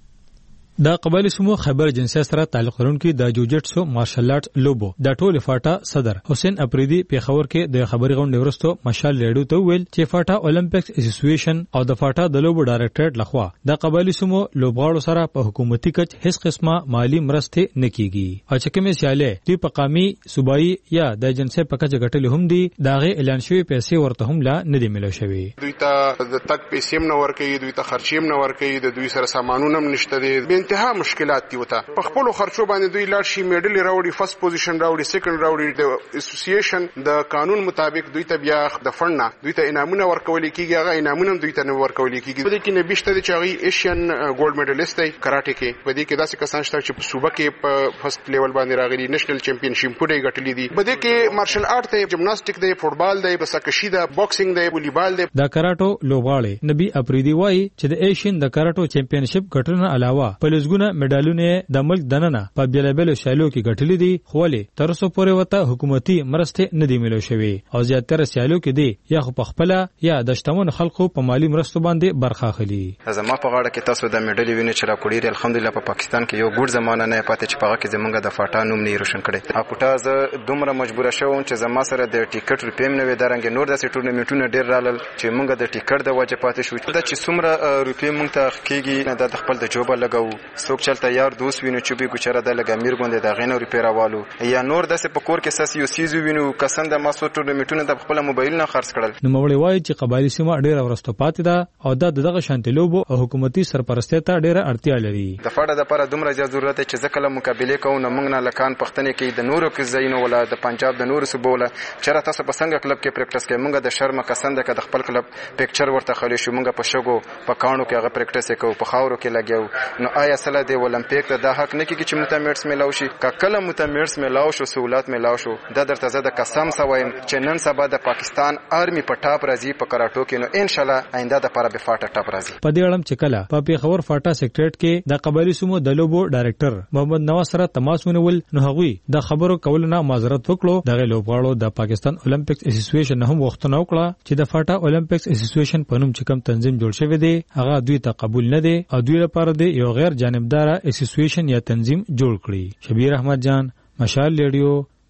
د قبایلی سمو خبر جنسي سره تعلق لرونکي د جوجټسو مارشل آرټ لوبو د ټول فاټا صدر حسین اپریدي پیښور کې د خبري غونډې وروسته مشال رادیو ته ویل چې فاټا اولمپکس اسوسییشن او د فاټا د لوبو ډایریکټریټ لخوا د قبایلی سمو لوبغاړو سره په حکومتي کچ هیڅ قسمه مالی مرسته نه کیږي او چې کومه سیاله دوی په قامي صوبایي یا د جنسي په کچ غټل هم دي داغه اعلان شوی پیسې ورته هم لا نه دی ملو شوی. دوی ته د تک پیسې نه ورکوي دوی ته خرچې نه ورکوي د دوی سره سامانونه هم نشته دي انتها مشکلات دي وته په خپل خرچو باندې دوی لاړ شي میډل راوړي فرست پوزیشن راوړي سیکنډ راوړي د اسوسییشن د قانون مطابق دوی ته بیا د فند دوی ته انعامونه ورکول کیږي هغه انعامونه دوی ته نه ورکول کیږي. په دې کې نبيشته دي چې هغه ایشین ګولډ میډلیست دی کراټه کې په دې کې داسې کسان شته چې په صوبه کې په فرست لیول باندې راغلي نېشنل چمپionship پورې ګټلې دي. په دې کې مارشل آرټ دی جمناستیک دی فوټبال دی بسکشي دی باکسینګ دی والیبال دی. د کراټو لوبغاړي نبی اپریدي وایي چې د ایشین د کراټو چمپionship ګټنه علاوه په لږونه میډالونه د ملک دننه په بیلابلو سیالو کې ګټلې دي خو ولې تر اوسه پورې وته حکومتي مرسته نه دی ملو شوی او زیاتره سیالو کې دي یا خو په خپل یا د شتمن خلکو په مالی مرستو باندې برخه اخلي. زما په غاړه کې تاسو د میډل ویني چې را کوړی الحمدلله په پاکستان کې یو ګډ زمانہ نه پاتې چې په هغه کې زمونږ د فاټا نوم نه روشن کړي. اپوټا زه دومره مجبور شوم چې زما سره د ټیکټ روپیم نه ودارنګ نور داسې ټورنمنټونه ډیر رالل چې مونږ د ټیکټ د وجه پاتې شو دا چې څومره روپیم مونږ ته کېږي نه د خپل د جوبه لګاو څوک چلته یار دوست ویني چې به ګچره د لګامیر غوندې د غینو ریپیروالو یا نور داسې په کور کې ساس یو سیزو وینو کسان د ماسو ټورنمنټونو د خپل موبایل نه خرڅ کړل. نو مولوی وایي چې قبایلی سیمه ډیره ورسته پاتې ده او دغه شانتلوبو او حکومتي سرپرستی ته ډیره اړتیا لري. د فاډه د لپاره دومره زیات ضرورت دی چې ځکه له مقابله کوو نو موږ نه لکان پښتنې کې د نورو کې زینو ولا د پنجاب د نورو صوبو ولا چېرې تاسو په څنګه کلب کې پریکټس کوي موږ د شرم کسان د خپل کلب پکچر ورته خلی شو موږ په شګو په کانو کې هغه پریکټس کوو په خاورو کې لګیو نو آیا سره د اولمپیک ته د حق نه کیږي چې متمیټس ملاو شي کله متمیټس ملاو شو سہولت ملاو شو د درته زده قسم سوایم چې نن سبا د پاکستان آرمی په ټاپ راځي په کراټو کې نو ان شاء الله آینده د لپاره به فاټا ټاپ راځي. په دې اړه چې کله په پیښور فاټا سیکریټریټ کې د قبایلی سمو د لوبو ډایریکټر محمد نواز سره تماس ونیول نو هغوی د خبرو کول نه معذرت وکړو. د لوبغاړو د پاکستان اولمپکس اسوسییشن هم وختونه وکړه چې د فاټا اولمپکس اسوسییشن په نوم چې کوم تنظیم جوړ شوی دی هغه دوی ته قبول نه دی او دوی لپاره د یو غیر جانبدار اسوسییشن یا تنظیم جوړ کړي. شبیر احمد جان مشال ریډیو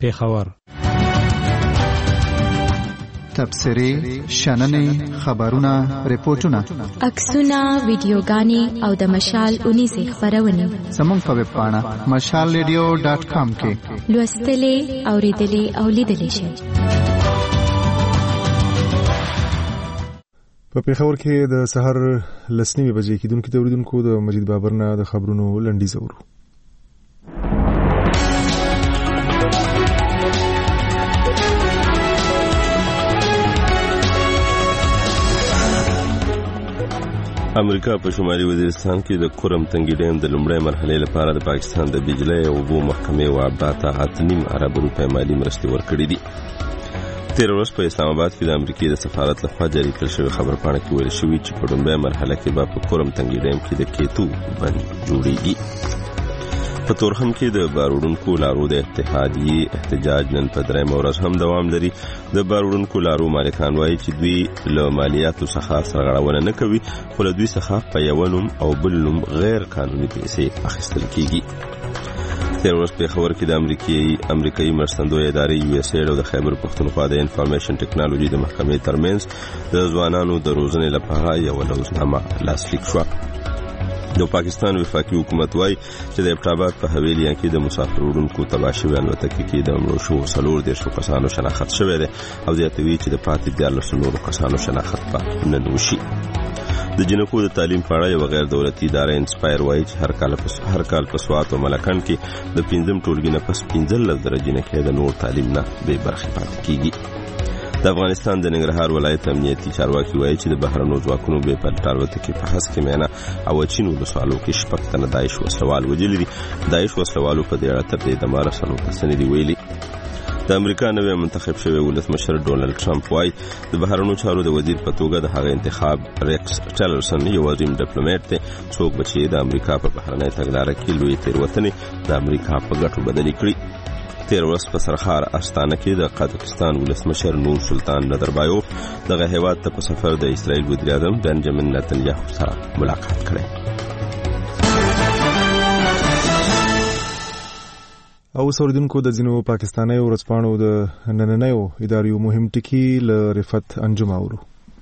پیښور. تبصرې، شننې، خبرونه، ریپورتونه، عکسونه، ویډیوګانې او د مشال 19 خبرونه زموږ په ویب پاڼه mashalradio.com کې لوستلې، اوریدلې او لیدلې شئ. په پیښور کې د سحر 10:00 بجې کېدونکو توریدونکو د مجید بابرنا د خبرونو لنډیز اورو. امریکا په شمالي وزیرستان کې د کورم تنګي ډیم د لومړۍ مرحلې لپاره د پاکستان د بجلی او اوبو محکمې وعده 8.5 ارب روپۍ مالي مرستې ورکړې دي. تیر ورځ په اسلام آباد کې د امریکای د سفارت لخوا جاری کړل شوی خبرپاڼه کې ویل شوی چې په لومړۍ مرحله کې به په کورم تنګي ډیم کې د کېتو بند جوړیږي. په تورخم کې د باروړونکو لارو د اتحادیې احتجاج نن په درېمه ورځ هم دوام لري. د باروړونکو لارو مالکان وایي چې دوی له مالیاتو څخه سرغړونه نه کوي، خو له دوی څخه په یو نوم او بل نوم غیر قانوني پیسې اخیستل کیږي. تیر ورځ پیښور کې د امریکایي مرستندوی ادارې USAID او د خیبر پښتونخوا د انفارمیشن ټیکنالوژي د محکمې ترمنځ د ځوانانو د روزنې لپاره یو لوزنامه لاسلیک شوه. د پاکستان وفاقي حکومت وايي چې د ابټاباد په حویلۍ کې د مسافر وړونکو تباشوي الوتکې کې د مړو شوو 4 کسانو شناخت شوی دی او زیاتوي چې د پاتې 14 کسانو شناخت به نن وشي. د جنکو د تعلیم په اړه یو غیر دولتي اداره انسپایر وايي چې هر کال په سوات او ملکان کې د 5 ټولګي نه پس 15 درجې نه کې د نور تعلیم نه به برخه پاتې کیږي. د افغانستان د ننګرهار ولایت امنیتي چارواکي وایي چې د بهرنیو ځواکونو به په الوتکې په حس کې مینا او چینو د سوالو کې شپږ تنه داعش وسلوال وجلي دي. داعش وسلوالو په دې اړه تر دې د مارسلو تسنې دی ویلي. د امریکا نوی منتخب شوی ولسمشر ډونالد ټرمپ وايي د بهرنیو چارو د وزیر په توګه د هغه انتخاب ریکس ټیلرسن یو عظیم ډیپلوماټ دی څوک چې د امریکا په بهرنۍ تګلارې کې لوی تېروتنې د امریکا په ګټو بدلې کړې. تیر ورځ په سرخار استانه کې د قزاقستان ولسمشر نور سلطان نظربایوف دغه هیواد ته په سفر د اسرائیل وزیر اعظم بنجامین نتنیاهو سره ملاقات کړی. او سوریدونکو د ځینو پاکستاني ورځپاڼو د نننیو ادارو مهم ټکي ل رفت انجام اورو.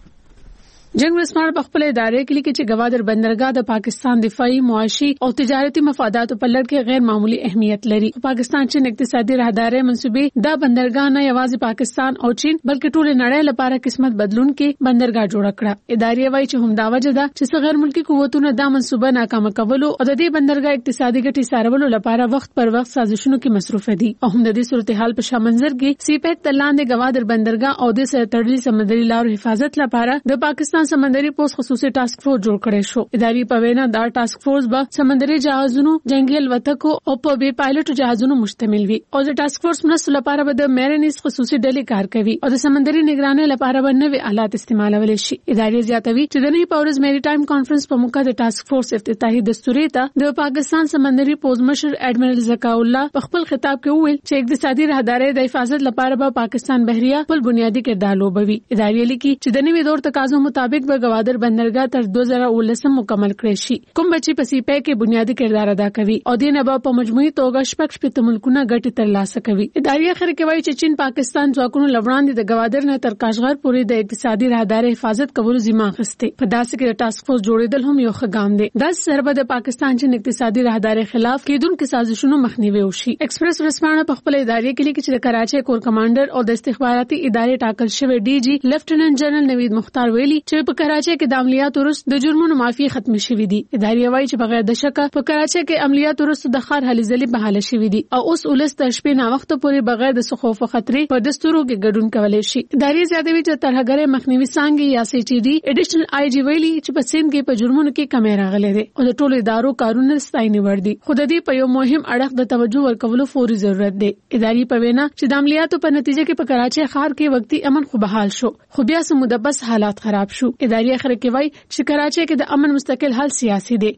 جنگ ورځپاڼه په خپل ادارې کې لیکي چې ګوادر بندرګاه د پاکستان دفاعي، معاشي او تجارتي مفاداتو په لړ کې غیر معمولی اهمیت لري. پاکستان چین اقتصادي راهداري منسوبې دا بندرګاه نه یوازې پاکستان او چین بلکې ټول نړۍ لپاره قسمت بدلون کې بندرګاه جوړ کړه. ادارې وايي چې همدا وجه ده چې غیر ملکی قوتونه دا منسوبه ناکام کولو او د دې بندرګاه اقتصادي ګټې سارولو لپاره وخت پر وخت سازشونو کې مصروف دي. او هم د دې صورتحال په شامنځر کې سیپیک تلاندې ګوادر بندرګاه او د سره تړلې سمندري لارو حفاظت لپاره د پاکستان سمندري پوسټ خصوصي ټاسک فورس جوړ کړی شو. اداري په وینا دا ټاسک فورس به سمندري جهازونو، جنگي الوتکو او په بي پایلټ جهازونو مشتمل وي او د ټاسک فورس مرستو لپاره به د میرینز خصوصي ډلې کار کوي او د سمندري نگرانۍ لپاره به نوې آلات استعمالول شي. اداري زیاتوي چې د نړۍ پاورز میری ټایم کانفرنس په موقع د ټاسک فورس افتتاحي دستوري ته د پاکستان سمندري پوز مشر اډمرل زکا الله په خپل خطاب کې وویل چې اقتصادي راهداري د حفاظت لپاره به پاکستان بحریه خپل بنیادی کردار لوبوي. اداري لیکي چې د نوې دور تقاضو مطابق به ګوادر بندرګاه تر 2019 مکمل کړي شي. کوم بچي په سیپی کې بنیادی کردار ادا کوي او د نه په مجموعي توګه شپږ ملکونه ګټه ترلاسه کوي. اداري اخر کې وایي چې چین پاکستان ځواکونو لوړاندې د ګوادر نه تر کاشغر پورې د اقتصادي راهداري حفاظت کولو ذمہ اخیسته. په داسې کې د ټاسک فورس جوړیدل هم یو ښه ګام دی. دا سربه د پاکستان چین اقتصادي راهداري خلاف کېدونکو سازشونو مخنیوي وشي. ایکسپریس ورځپاڼه په خپل ادارې کې لیکي چې د کراچۍ کور کمانډر او د استخباراتي ادارې ټاکل شوی DG لیفټیننټ جنرال نوید مختار ویلي چې په کراچۍ کې د عملیاتو وروسته د جرمونو معافي ختم شوې دي. ادارې وايي چې بغیر د شک په کراچۍ کې عملیاتو وروسته د ښار هلي ځلې بحاله شوې دي او اوس ولس د شپې نا وخت پورې بغیر د خوف او خطرې په دستورو کې ګډون کولای شي. ادارې زیاتوي چې ترهګرۍ مخنیوي څانګې یا CTD اډیشنل IG ویلي چې په سین کې په جرمونو کې کمی راغلي دي او د ټولو ادارو کارونه ستاینې ور دي. خو د دې په یو مهم اړخ د توجه ورکولو فوري ضرورت دی. ادارې په وینا چې د عملیاتو په نتیجه کې په کراچۍ ښار کې وقتی امن خو بحال شو خو بیا سم مدبس حالات خراب شو. ادارې اخر کې وایي چې کراچۍ کې د امن مستقل حل سیاسي دی.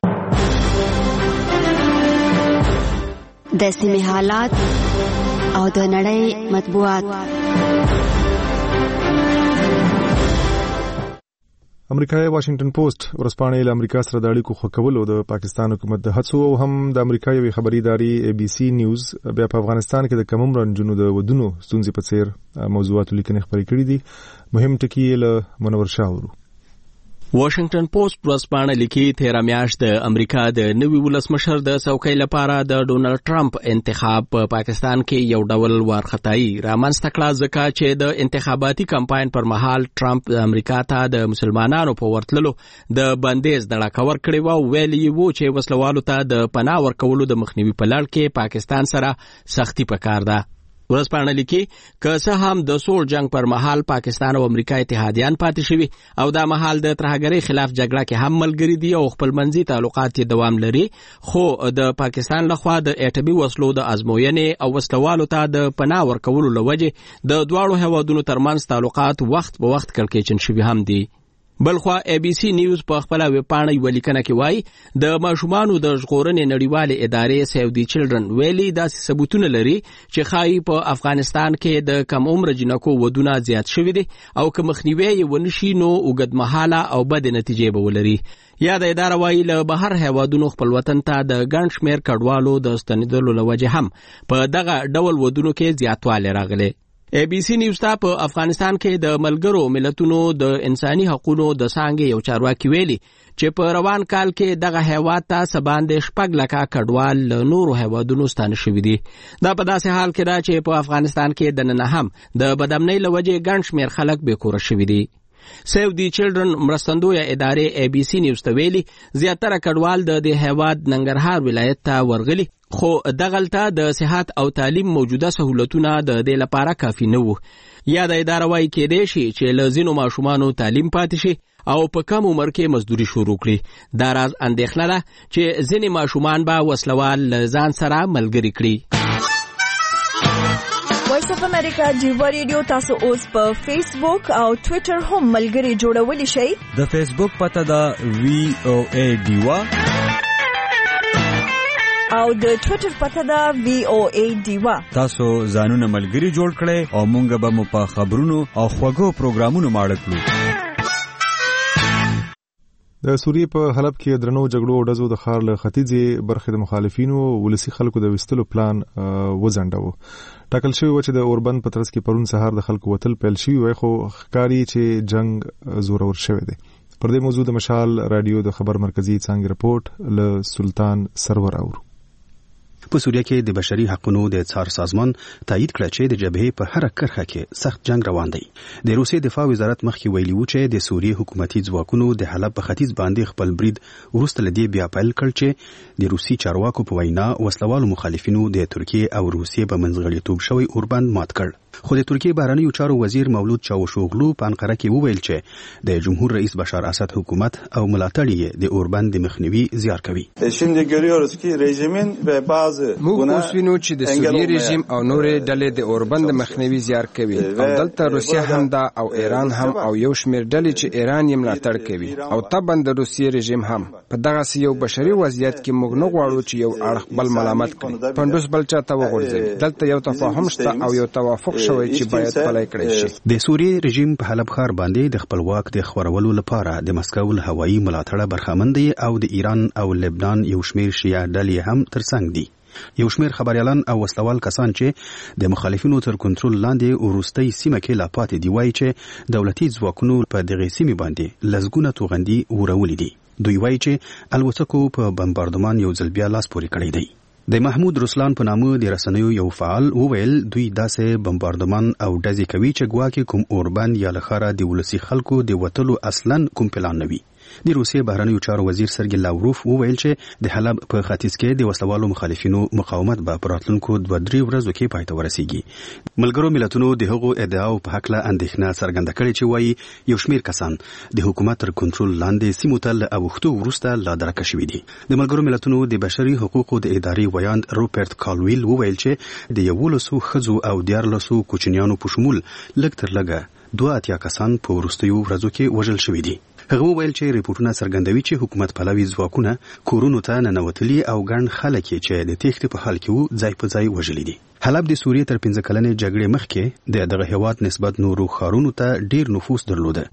د سیمې حالات او د نړۍ مطبوعات. امریکایي واشنگټن پوسټ ورځپاڼه له امریکا سره د اړیکو ښه کولو د پاکستان حکومت د هڅو او هم د امریکایي خبري ادارې ABC نیوز بیا په افغانستان کې د کم عمر نجونو د ودونو ستونزې په څیر موضوعات لیکنې خبرې کړې دي. مهم ټکي له منور شاه ورو. واشنگټن پوسټ ورځپاڼه لیکي تیره میاشت د امریکا د نوي ولسمشر د څوکۍ لپاره د ډونالد ټرمپ انتخاب په پاکستان کې یو ډول وارخطايي رامنځته کړه ځکه چې د انتخاباتي کمپاین پر مهال ټرمپ د امریکا ته د مسلمانانو په ورتللو د بندیز دړه کړی و. ویلي وو چې وسلوالو ته د پناه ورکولو د مخنیوي په لړ کې پاکستان سره سختي پکار ده. ورځپاڼه لیکي که څه هم د سوړ جنگ پر مهال پاکستان او امریکا اتحادیان پاتې شوي او دا مهال د ترهګرۍ خلاف جګړه کې هم ملګري دي او خپلمنځي تعلقات یې دوام لري، خو د پاکستان لخوا د اټومي وسلو د ازموینې او وسلوالو ته د پناه ورکولو لوجه د دواړو هیوادونو ترمنځ تعلقات وخت په وخت کړکېچن شوي هم دي. بلخوا ABC نیوز په خپل ویبپاڼه یو لیکنه کې وایي د ماشومانو د ژغورنې نړیوالې ادارې سیو دی چلډرن ویلي داسې ثبوتونه لري چې ښایي په افغانستان کې د کم عمر جنکو ودونه زیات شوي دي او که مخنیوی یې ونشي نو اوږدمهاله او بدې نتیجې به ولري. یاده اداره وایي له بهر هیوادونو خپل وطن ته د ګڼ شمېر کډوالو د ستنېدلو له وجې هم په دغه ډول ودونو کې زیاتوالی راغلی. ABC نیوز ته په افغانستان کې د ملګرو ملتونو د انساني حقوقو د څانګې یو چارواکي ویلي چې په روان کال کې دغه هیواد ته سباندې 6 لکه کډوال له نورو هیوادونو ستانه شوي دي. دا په داسې حال کې ده چې په افغانستان کې د نن هم د بدامنۍ له وجې ګڼ شمېر خلک بېکوره شوي دي. سیو دی چلډرن مرستندویه ادارې ABC نیوز ته ویلي زیاتره کډوال د دې هیواد ننګرهار ولایت ته ورغلي، خو دغلته د صحت او تعلیم موجوده سہولتونه د دې لپاره کافي نه وو. یا د اداره وایي کېدای شي چې له ځینو ماشومانو تعلیم پاتې شي او په کم عمر کې مزدوري شروع کړي. دا راز اندېښنه ده چې ځینې ماشومان به وسلوال له ځان سره ملګري کړي. وایس اف امریکا ډیوا ریډیو تاسو اوس په فیسبوک او ټوئیټر هم ملګري جوړولی شئ. د فیسبوک پته ده VOA ډیوا او د ټوئیټر پته ده VOA ډیوا. تاسو ځانونه ملګري جوړ کړئ او مونږ به مو په خبرونو او خوږو پروګرامونو ماړه کړو. د سوریې په حلب کې درنو جګړو او ډزو د ښار له ختیځې برخې د مخالفینو ولسي خلکو د وستلو پلان وځنډاوه. ټاکل شوی و چې د اوربند په ترڅ کې پرون سهار د خلکو وتل پیل شوی وای، خو ښکاري چې جنگ زورور شوی دی. پر دې موضوع د مشال رادیو د خبر مرکزی څانګې رپورټ له سلطان سرور اورو. په سوریه کې د بشري حقوقو د څار سازمان تایید کړ چې د جبهې په هر کرخه کې سخت جنگ روان دی. د روسیې دفاع وزارت مخکې ویلي و چې د سوریې حکومتي ځواکونو د حلب په ختیځ باندې خپل برید وروسته لدی بیا پیل کړ چې د روسي چارواکو په وینا وسلوالو مخالفینو د ترکیې او روسیې په منځغړیتوب شوی اوربند مات کړ. خو د ترکیې بهرنیو چارو وزیر مولود چاوشوغلو په انقره کې وویل چې د جمهور رئیس بشار اسد حکومت او ملاتړي یې د اوربند د مخنیوي زیار کوي. موږ اوس وینو چې د سوریې رژیم او نورې ډلې د اوربند مخنیوي زیار کوي او دلته روسیه هم ده او ایران هم او یو شمېر ډلې چې ایران یې ملاتړ کوي او طبعا د روسیې رژیم هم. په دغسې یو بشري وضعیت کې موږ نه غواړو چې یو اړخ بل ملامت کړي، پنډوس بل چاته وغورځوي. دلته یو تفاهم شته او یو توافق شوی چې باید پلی کړی شي. د سوریې رژیم په حلب ښار باندې د خپلواک د خورولو لپاره د مسکو له هوایي ملاتړه برخمن دی او د ایران او لبنان یو شمېر شیعه ډلې هم ترڅنګ دي. یو شمېر خبريالان او وسلوال کسان چې د مخالفینو تر کنټرول لاندې وروستۍ سیمه کې لا پاتې دی وایي چې دولتي ځواکونو په دغه سیمه باندې لزګونه توغندي ورولې دي. دوی وایي چې الوتکو په بمباردمان یو ځل بیا لاس پورې کړی دی. د محمود رسلان په نامه د رسنیو یو فعال وویل دوی داسې بمباردمان او ډزې کوي چې ګواکې کوم اوربند یا لخره د ولسی خلکو د وتلو اصلا کوم پلان نه وي. د روسیې بهرنیو چارو وزیر سرګی لاوروف وویل چې د حلب په ختیځ کې د وسلوالو مخالفینو مقاومت به په راتلونکو 2-3 ورځو کې پای ته ورسیږي. ملګرو ملتونو د هغو ادعاو په حق له اندېښنه څرګنده کړې چې وایي یو شمېر کسان د حکومت تر کنټرول لاندې سیمو ته له اوښتو وروسته لا درکه شوي دي. د ملګرو ملتونو د بشري حقوقو د ادارې ویاند روپرت کالویل وویل چې د 11 ښځو او 14 کوچنیانو په شمول لږ تر لږه 2 کسان په وروستیو ورځو کې وژل شوي دي. هغه وویل چې ریپورتونه څرګندوي چې حکومت پلوي ځواکونه کورونو ته ننوتلي او ګڼ خلک چې د تېښتې په حال کې وو ځای په ځای وژلي دي. حلب د سوریې تر 15 کلنې جګړې مخکې دغه هیواد نسبت نورو ښارونو ته ډیر نفوس درلوده.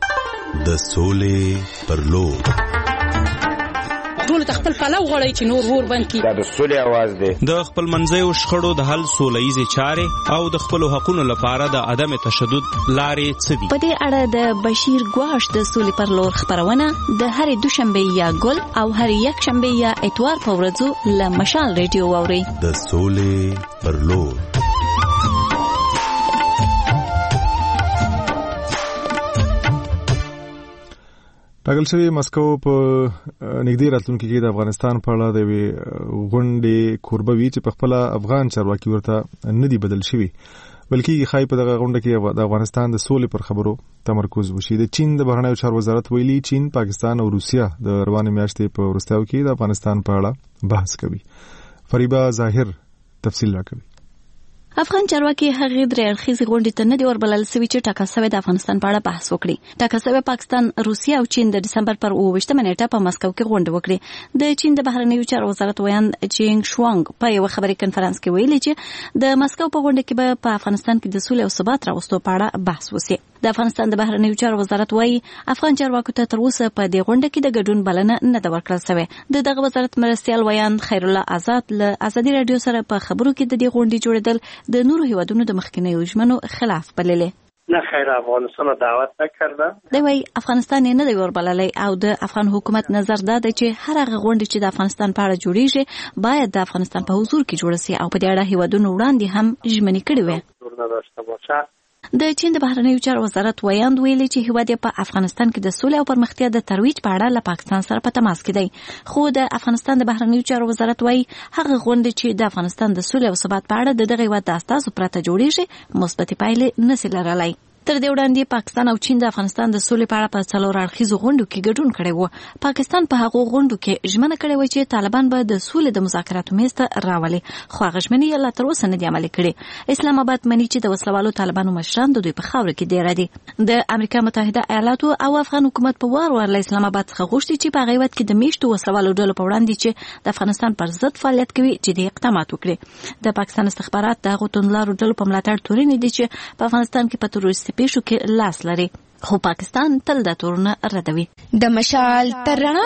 د سولې پر لور. ټول خپل پلو غړی چې نور ور باندې دا د سولې आवाज دی. د خپل منځیو شخړو د حل سولهییزې چارې او د خپل حقوقو لپاره د عدم تشدد لارې څه دي؟ په دې اړه د بشیر ګواش د سولې پر لور خبرونه د هرې دوشنبه یا ګل او هرې یک شنبه یا اتوار په ورځو له مشال ریډیو واوري. د سولې پر لور. ټاکل شوی مسکو په نږدې راتلونکي کې د افغانستان په اړه د یوې غونډې کوربه وي چې په خپل افغان چارواکي ورته نه دی بدل شوی، بلکې خای په دغه غونډه کې د افغانستان د سولې پر خبرو تمرکز وشي. د چین د بهرنیو چارو وزارت ویلي چین، پاکستان او روسیا د روانې میاشتې په وروستیو کې د افغانستان په اړه بحث کوي. فریبا ظاهر تفصیل راکوي. افغان چارواکي هغه درې اړخیزې غونډې ته نه دی وربلل سوي چې ټاکل شوی د افغانستان په اړه بحث وکړي. ټاکل شوی پاکستان، روسیا او چین د دسمبر پر 28 نیټه په مسکو کې غونډه وکړي. د چین د بهرنیو چارو وزارت ویان جینګ شوانګ په یو خبري کنفرانس کې ویلي چې د مسکو په غونډه کې به په افغانستان کې د سولې او ثبات راوستو په اړه بحث وشي. د افغانستان د بهرنیو چارو وزارت وايي افغان چارواکو ته تر اوسه په دې غونډه کې د ګډون بلنه نه ده ورکړل شوې. دغه وزارت مرستیال ویان خیر الله آزاد له ازادي رادیو سره په خبرو کې د دې غونډې جوړېدل د نورو هیوادونو د مخکینیو ژمنو خلاف بللې. نه خیر افغانستان دعوت نکرده. دی وايي افغانستان نه دی وربللی او د افغان حکومت نظر دا دی چې هر هغه غونډه چې د افغانستان په اړه جوړیږي باید د افغانستان په حضور کې جوړ شي او په دې اړه هیوادونو وړاندې هم ژمنې کړې وي. د چین د بهرنیو چارو وزارت ویاند ویلي چې هیواد په افغانستان کې د سولې او پرمختیا د ترویج په اړه له پاکستان سره په تماس کې دی، خو د افغانستان د بهرنیو چارو وزارت وايي هغه غونډه چې د افغانستان د سولې او ثبات په اړه د دغه هیواد د اساسو پرته جوړیږي مثبت پایلې نشي لرلای. تر دې وړاندې پاکستان او چین د افغانستان د سولې په اړه په څلور اړخیزو غونډو کې ګډون کړی و. پاکستان په هغو غونډو کې ژمنه کړې و چې طالبان به د سولې د مذاکراتو میز ته راولي، خو هغه ژمنې یې لا تر اوسه نه دي عملي کړې. اسلام آباد مني چې د وسلوالو طالبانو مشران د دوی په خاوره کې ډېر دي. د امریکا متحده ایالاتو او افغان حکومت په وار وار له اسلام آباد څخه غوښتي چې په هغه وخت کې د میشتو وسلوالو ډلو په وړاندې چې د افغانستان پر ضد فعالیت کوي جدي اقدامات وکړي. د پاکستان استخبارات د هغو توندلارو ډلو په ملاتړ تورنې دي چې په افغانستان کې په تروریستي پیښو کې لاس لري، خو پاکستان تل د تورونه ردوي. د مشال تر رڼا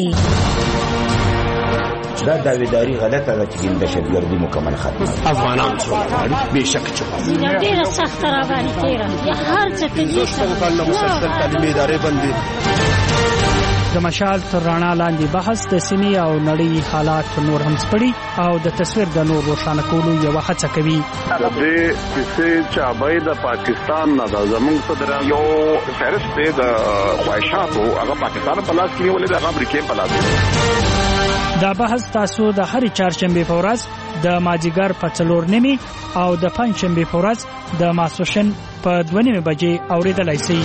لاندې دا داویداری غلطه ده چې دهشتګردي مکمل ختمه. افغانان څوک بېشک چې ډېره سخته راباندې تېره هر څه کوي څنګه مسلسل تعلیمي ادارې بندي. د مشال تر رڼا لاندې بحث د سیمې او نړۍ حالات نور هم سپړي او د تصویر د نور روښانه کولو یو هڅه کوي. د دې چې چابای د پاکستان نه د زمونږ صدر یو فهرست دی د خواهشاتو هغه پاکستان په لاس کې نیولې د امریکا په لاس. دا بحث تاسو د هرې چهارشنبې په ورځ د مازدیګر په 4:30 او د پنجشنبې په ورځ د ماسپښین په 2:30 بجې اوریدلای شئ.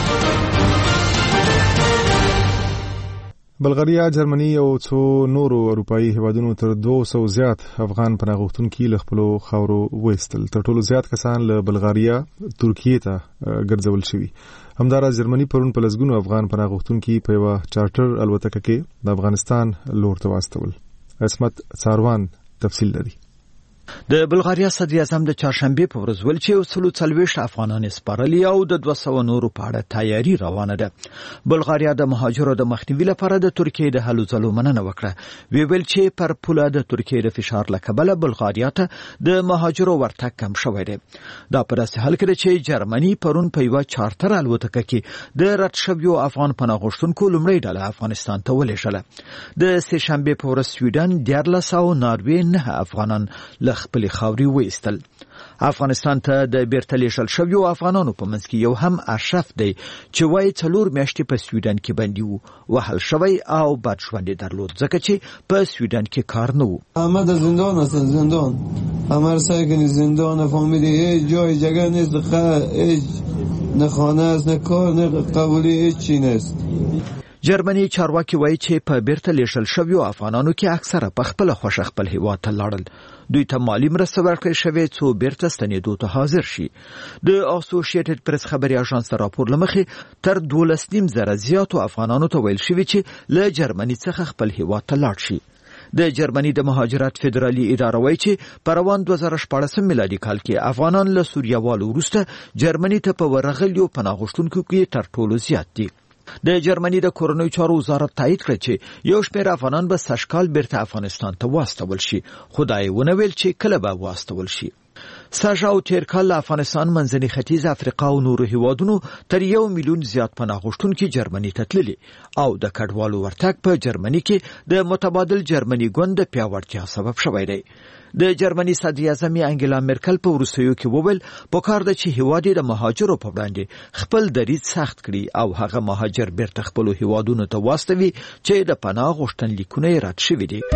بلغاریا، جرمني او څو نورو اروپאי هیوادونو تر 200 زیات افغان پناه غوښتونکي له خپلو خاورو وایستل. تر ټولو زیات کسان له بلغاریا ترکیې ته ګرځول شوي. همداراز جرمني پرون په لسګونو افغان پناه غوښتونکي په یوه چارټر الوتکه کې د افغانستان لور ته واستول. عصمت څاروان تفصیل لري. د بلغاریا صدر اعظم د چهارشنبه په ورځ ول چې 40 افغانان سپارلي او د 200 نورو په اړه تیاری روانه ده. بلغاریا د مهاجرو د مخنیوي لپاره د ترکیې د هلو ځلو مننه وکړه. ویل چې پر پوله د ترکیې د فشار له کبله بلغاریا ته د مهاجرو ورتګ کم شوی دی. دا پر اساس حل کړي چې جرمني پرون په یو چارټر الوتکه کې د رد شویو افغان پناه غوښتونکو لومړی ډله افغانستان ته ولېږله. د سه شنبه په ورځ سویډن 14 او ناروې 9 افغانان خپل خاوري وېستل. افغانستان ته د بیرته لیږل شویو افغانانو په منځ کې یو هم اشرف دی چې وایي 4 میاشتې په سویډن کې بندي وو، وهل شوی او بد ژوند درلود ځکه چې په سویډن کې کار نه وو. احمد زندان است، زندان امر سعی کنید زندان فهمیدی هیچ جای جگه نیست، هیچ نه خانه است نه کار نه قبولی هیچ چی نیست. جرمني چارواکي وایي چې په بیرته لیږل شویو افغانانو کې اکثره په خپل خوښه خپل هیواد ته لاړل. دوی ته مالی مرسته ورکړل شوې څو بیرته ستنېدو ته حاضر شي. د اسوسییټډ پریس خبري اژانس راپور لمخې تر 12.5 زیاتو افغانانو ته ویل شوی چې له جرمني څخه خپل هیواد ته لاړ شي. د جرمني د مهاجرت فدرالي اداره وایي چې په روان 2014 میلادي کال کې افغانان له سوریه والو وروسته جرمني ته په ورغلیو پناه غوښتونکو کې تر ټولو زیات دي. د جرمني د کورنیو چارو وزارت تایید کړ چې یو شمېر افغانان به سږکال بیرته افغانستان ته واستول شي، خو دا یې ونه ویل چې کله به واستول شي. سږ او تیر کال افغانستان، منځني ختیځ افریقا او نورو هیوادونو تر 1 میلیون زیات پناه غوښتونکي جرمني ته تللي او د کډوالو ورتګ په جرمني کې د متبادل جرمني ګوند د پیاوړتیا سبب شوی دی. د جرمني صدر اعظم انګلا مرکل په وروستیو کې وویل پکار ده چې هیواد د مهاجرو په وړاندې خپل دریځ سخت کړي او هغه مهاجر بیرته خپل هیوادونو ته واستوي چې د پناه غوښتنلیکونه یې رد شوي دي.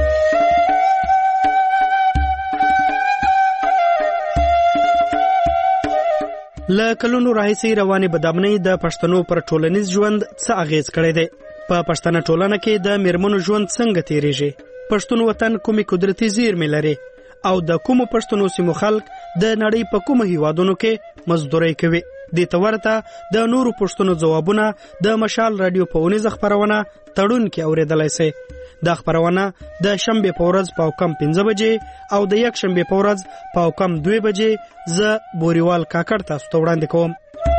له کلونو راهیسې روانې بدامنۍ د پښتنو پر ټولنیز ژوند څه اغیز کړی دی؟ په پښتنه ټولنه کې د میرمنو ژوند څنګه تیریږي؟ پښتون وطن کومې قدرتي زیرمې لري او د کومو پښتنو سیمو خلک د نړۍ په کومو هیوادونو کې مزدوري کوي؟ دې ته ورته د نورو پښتنو ځوابونه د مشال رادیو په اونیزه خپرونه تړون کې اورېدلی سئ. دا خپرونه د شنبې په ورځ په کم 15 بجې او د یک شنبې په ورځ په کم 2 بجې زه بوریوال کاکړ تاسو ته وړاندې کوم.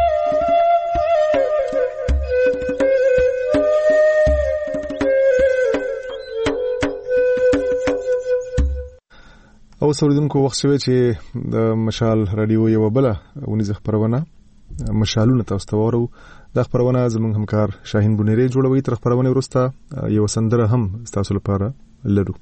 او اوریدونکو وخت شوی چې د مشال رادیو یو بل اونیزه خپرونه مشالونه تاسو ته ورو. دا خبرونه زموږ همکار شاهین بونیری جوړوي. تر خبرونه وروسته یو سندره هم تاسو لپاره لرو.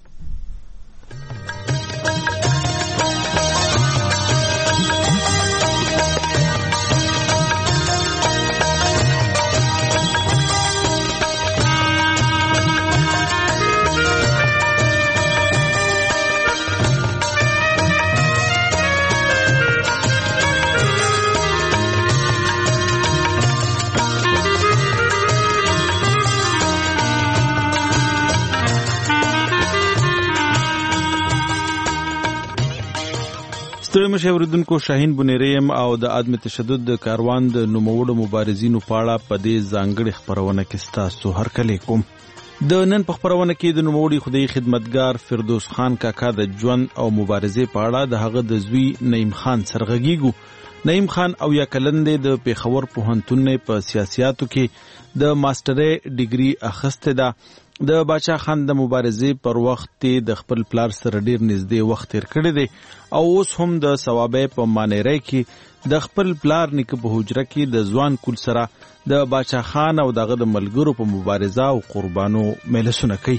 ستړي مشه اوریدونکو، شاهین بونیریم او د عدم تشدد د کاروان د نوموړو مبارزینو په اړه په دې ځانګړي خبرونه کې ستاسو هرکلی کوم. د نن په خبرونه کې د نوموړي خدای خدمتګار فردوس خان کاکا د ژوند او مبارزې په اړه د هغه د زوی نعیم خان سرغږیږو. نعیم خان او یا کلن د پیښور پوهنتون په سیاسياتو کې د ماسترۍ ډیګري اخیسته ده. د باچا خان د مبارزې پر وخت د خپل پلار سره ډیر نږدې وخت تیر کړی دی او اوس هم د ثوابې په مانیرۍ کې د خپل پلار نیکه په حجره کې د ځوان کول سره د باچا خان او دغه د ملګرو په مبارزه او قربانو ملسونه کوي.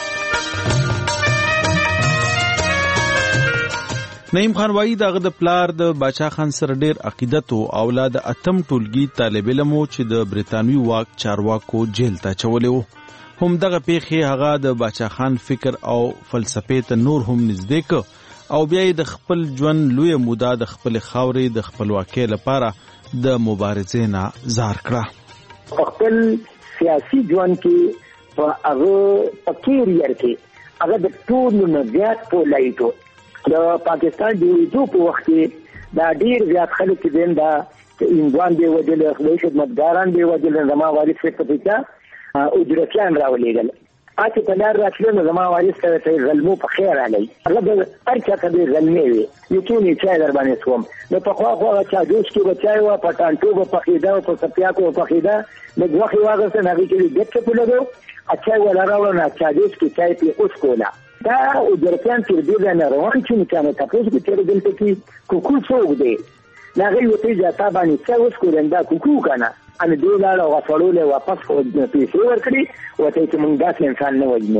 نعیم خان وایي دغه د پلار د باچا خان سره ډیر عقیدت او اولاد اتم ټولګي طالب علم چې د بریتانوي واک چارواکو جیل ته چولې وو. هم دغه پیښې هغه د باچا خان فکر او فلسفې ته نور هم نږدې ک او بیا د خپل ژوند لوی موده د خپل خاورې د خپلواکۍ لپاره د مبارزې نه زار کړه. خپل سیاسي ژوند کې په هغه کیریئر کې هغه د ټولو نه زیات په لایټو د پاکستان د جوړېدو په وخت کې دا ډیر زیات خلک دین دا انځوان دی وجل خپل خدمتګاران دی وجل زما وارث څخه پېچا اجرتيان راولېګل. اته تلار راتلو زما وارث ته ظلمو په خیر علي هغه ارچا کبي ظلمي وي یتونی چای در باندې کوم نو په خوا چا جوش کې بچای و پټانټو په خیدا او په سپیا کو په خیدا د غوخي واغه سره هغه کې دټ په لګو اچھا ولا راوړل چا جوش کې چای په اوس کولا دا اجرتيان تر دې نه روان چې کنه تاسو کې تر دلته کې کوکو څوک دی هغه یو ته ځا باندې څه اوس کولندا کوکو کنه ان دې لاړ او غفړولې واپس پیسې ورکړي وته چې موږ داسې انسان نه وځنو.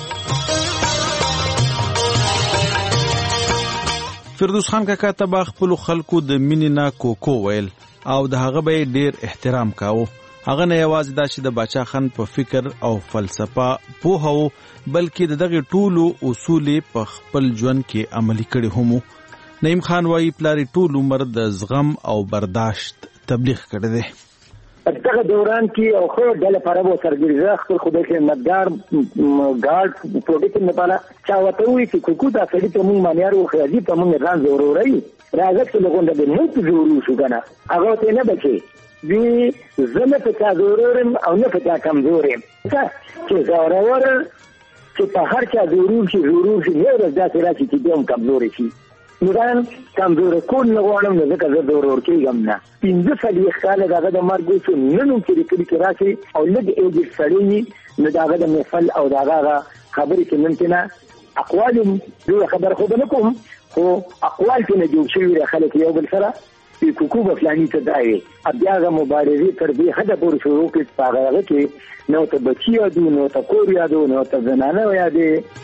فردوس خان کاکا ته خپل خلکو د مینینا کوکو ویل او د هغه به ډیر احترام کاوه. هغه نه یوازې دا چې د باچا خان په فکر او فلسفه پوهه وو بلکې دغه ټولو اصول په خپل ژوند کې عملي کړي هم. نعیم خان وايي پلار ټول عمر د زغم او برداشت تبلیغ کړی دی. دغه دوران کې او خو د لپاره وو سرګرځه خپل خدای خدمتګار ګارد پروټیکشن لپاره چا وته وی چې کوکو دا سړی ته مونږ باندې ورو خرجي په مونږ ځان ضروري راځي چې لګون د نو ته ضروري شو کنه هغه ته نه بچي وی زمه په چا ضرورم او نه په چا کمزورم چې ضرور چې په هر چا ضرور شي نه ورځ دا سره چې دوم کمزوري شي نوران کمزور کول نه غواړم نو ځکه زه د ورور کېږم نه 15 کاله دغه د مرګ شو نن هم چې کلی کې راشي او لږ ایج سړی نو دغه د محفل او دغه خبرې کې ممکن اقوال دوی خبر خو نه کوم خو اقوال کې نه جوړ شوی خلک یو بل سره په کوکوبه فلاني ته دایي بیا هغه مبارزې تر دې حد پورې شروع کړي هغه کې نو ته بچی یادو نو ته کور یادو نو ته زنانه یادې.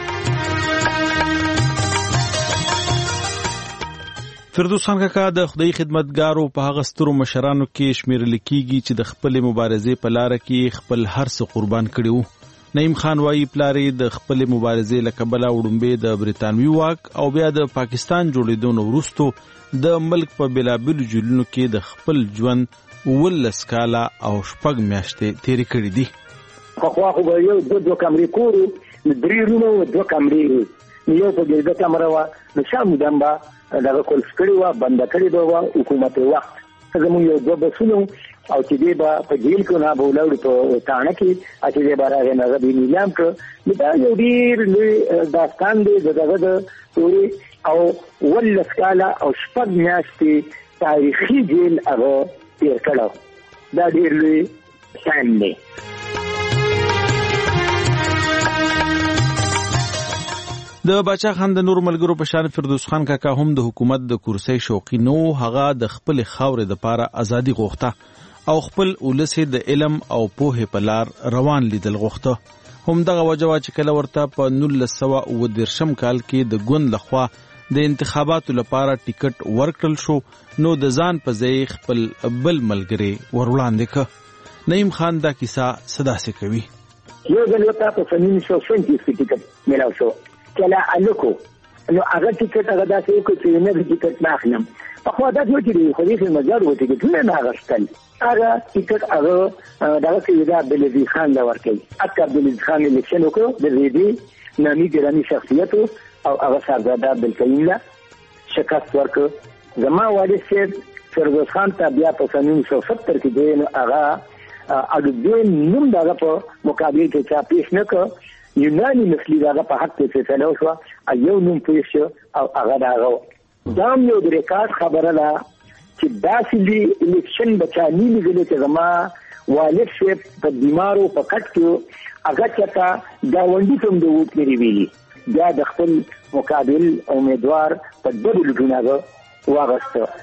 فردوس خان کاکا د خدای خدمتګارو په هغه سترو مشرانو کې شمیرل کیږي چې د خپل مبارزې په لار کې خپل هر څه قربان کړیو. نعیم خان وايي پلارې د خپل مبارزې لکبله وډمبه د بریتانوي واک او بیا د پاکستان جوړېدو نو وروسته د ملک په بلابل جلونو کې د خپل ژوند ولس کاله او شپږ میاشتې تیرې کړې دي. خو به یو دوه کمرې کورو درې رومه و دوه کمرې یو په ګرده کمره وه د شام دمبه دغه کولف کړي وه بنده کړې به وه حکومت وخت زموږ یو دوه بسونه او چې دی به په جیل کې نه به ولاړو په تاڼه کې چې دی به راغی نه هغه به نیلام کړه. دا یو ډېر لوی داستان دی د دغه د پورې او 18 کاله او 6 میاشتې تاریخي جیل هغه تېر کړی. دا ډېر لوی شان دی. د باچا خان د نور ملګرو په شان فردوس خان کاکا هم د حکومت د کرسۍ شوقي نو هغه د خپل خاورې د پاره ازادي غوښته او خپل ولس د علم او پوهې په لار روان لیدل غوښته. هم دغه وجوه چې کله ورته په 1919 کال کې د ګوند لخوا د انتخاباتو لپاره ټیکټ ورکړل شو نو د ځان په ځای خپل بل ملګری وروړاندې ک. نعیم خان دا کیسه صدا سي کوي. یو ځل ورته په 1920 کې ټیکټ ملاو شو کله الکو نو هغه ټیکټ هغه داسې یو چې نه ټیکټ نه اخلم په خو دا چې دی خو دې مزار و ټیکټ نه اغشتل هغه ټیکټ هغه دغه چې دا بلدی خان دا ورکړي اکه بلدی خان الیکشن وکړو د دې نامي ګرامي شخصیت او هغه شهزاده بلکین لا شکست ورکړ. زما والد سید فردوس خان ته بیا په 1970 کې دی نو هغه اډوبین نوم دغه په مقابله کې چا پیش نه کړ یوناني نسلی دغه په حق کې فیصله وشوه یو نوم پیش شو او هغه دغه دا یو د ریکارډ خبره ده چې داسې الیکشن بچا نیمه غلې چې زما والد شیب په بیمارو په کټ کې هغه چاته گاونډي کوم د ووټ لري ویلي بیا د خپل مقابل امیدوار په ډبل ګناغه واغسته.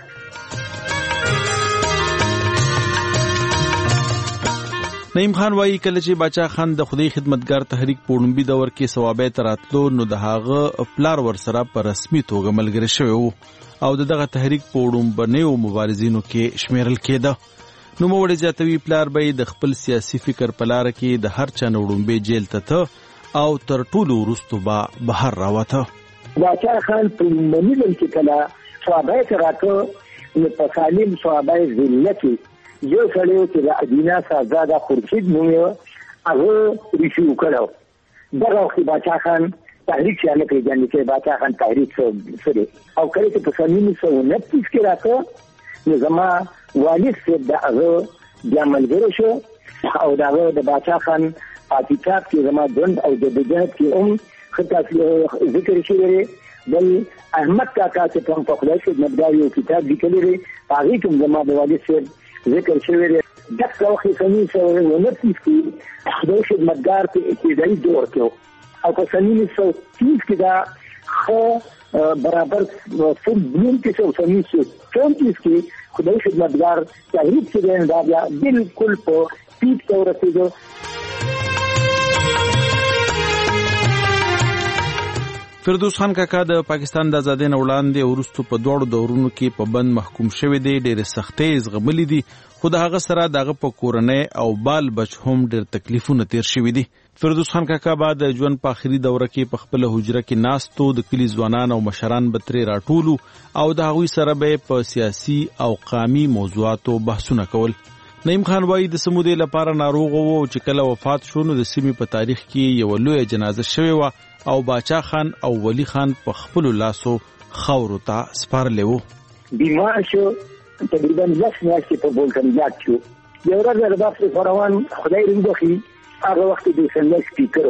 نعیم خان وايي کله چې باچا خان د خدای خدمتګار تحریک پوړمبي دور کې ثوابه تراتلو نو د هغه پلار ورسره په رسمي توګه ملګری شوی او دغه تحریک پوړمبنیو مبارزینو کې شمیرل کېده. نو موړي جاتوي پلار به د خپل سیاسي فکر په لار کې د هر چا نوړمبي جیل ته او تر ټولو وروسته به بهر راوته. باچا خان پوړمبني چې کله ثوابه تراتلو نو په سالم ثوابه ذلت یو سړیو چې د ادینا شهزاده خورشید نوم یې هغه ریشو کړو دغه وخت باچا خان تحریک شامل کړی چې باچا خان تحریک سره او کله چې په 1929 کې راځه نو زما والد صاحب د هغه بیا ملګری شو او دغه د باچا خان پاتیکاب کې زما ژوند او د بجات کې خطا ذکر شوی بل احمد کاکا چې په خپل خدمتګار یو کتاب لیکلی دی هغه کوم زما د والد صاحب ذکر شوی دی دغه وخت کې 1929 کې د خدمتګار په ابتدایي دور کې او په 1930 کې دا خو برابر فل بلون کې 1934 کې خدای خدمتګار تحریک کې دا بیا بالکل په پیټ تور رسیدو. فردوس خان کاکا د پاکستان د آزادۍ نه وړاندې وروسته په دوړو دورونو کې په بند محکوم شوی دی ډېر سختۍ زغملې دي خو د هغه سره دغه په کورنۍ او بال بچ هم ډېر تکلیفونه تیر شوي دي. فردوس خان کاکا بعد د ژوند په آخري دوره کې په خپل حجره کې ناستو د کلی ځوانان او مشران به ترې راټولو او د هغوی سره به په سیاسي او قامي موضوعاتو بحثونه کول. نعیم خان وايي د سمودې لپاره ناروغ وو چې کله وفات شو نو د سیمې په تاریخ کې یو لوی جنازه شوی و او باچا خان او ولی خان په خپل لاسو خاورو ته سپارلې وو. بیمار شو تقریبا 10 میاشتې په بولکانیات شو یو ورځ د بحث فروان خدای دې وکړي هغه وخت د سنل سپیکرو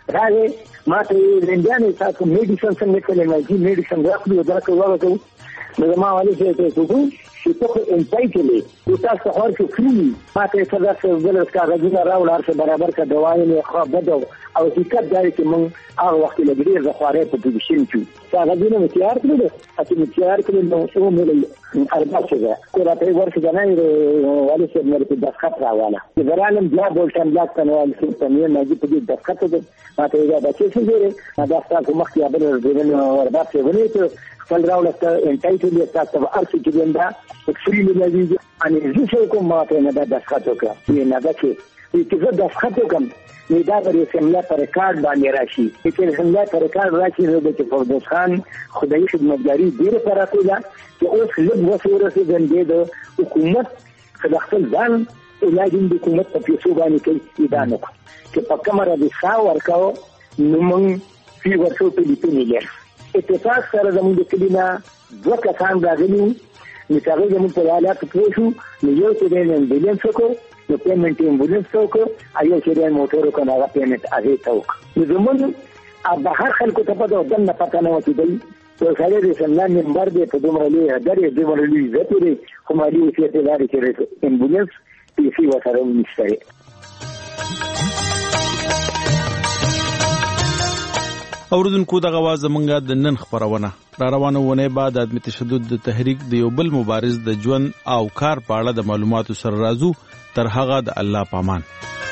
راغې ما ته رنجانې تاسو میډیسن څنګه کولای شئ میډیسن راکړو دا کوو نو ما والي ته ته چې ته انټایټلې تاسو خور کې فری ما ته څه څه بل څه راځي راول هرڅه برابر کا دوايي نه خو بده او حقیقت دا چې موږ هغه وخت لګړي زخواره په پوزیشن کې هغه دینه متیار کړل چې متیار کړل نو څو مې اربع څه کو راته ورته نه والي څه مې په دقت راواله چې برانم بیا بولټن بیا کنوال څه په نه ماجي په دې دقت ده ما ته دا چې څه دی دا تاسو مخکې ابل دې وربا څه ونی ته خپل راولته انټایټلې تاسو ارڅ کې وندا فری ملي ان زه کوم ما ته نه دا دقت وکړه نه دا چې زه دقت وکم دا به سملا پر ریکارډ باندې راشي چې سملا پر ریکارډ راشي نو د فردوس خان خدای خدمتګاری ډیره پراته ده چې اوس لږ وسوره د حکومت خپل ځان علاج د حکومت په پیسو باندې کوي ادانه چې په کمره د سا ورکاو نو موږ فی ورسو په لیکنه لري اتفاق سره زموږ د کلینا دوه کسان راغلي نو هغه زموږ په حالات پوښو نو یو چې د امبولانس کو نو پیمنٹ امبولانس ته وکړو ایو چې موټر کو نه پیمنٹ هغه ته وکړو نو زموږ بهر خلکو ته په دغه نه پته نه وتی دی یو سړی د سملان نمبر دی په دومره لوی درې دومره لوی ذات دی خو مالي وصیت لري چې امبولانس پیسې وسره نشته. اوردونکو دغه واز زمونږه د نن خبرونه را روانه ونه بعد عدم تشدد د تحریک د یو بل مبارز د ژوند او کار په اړه د معلوماتو سره راځو تر هغه د الله پامان.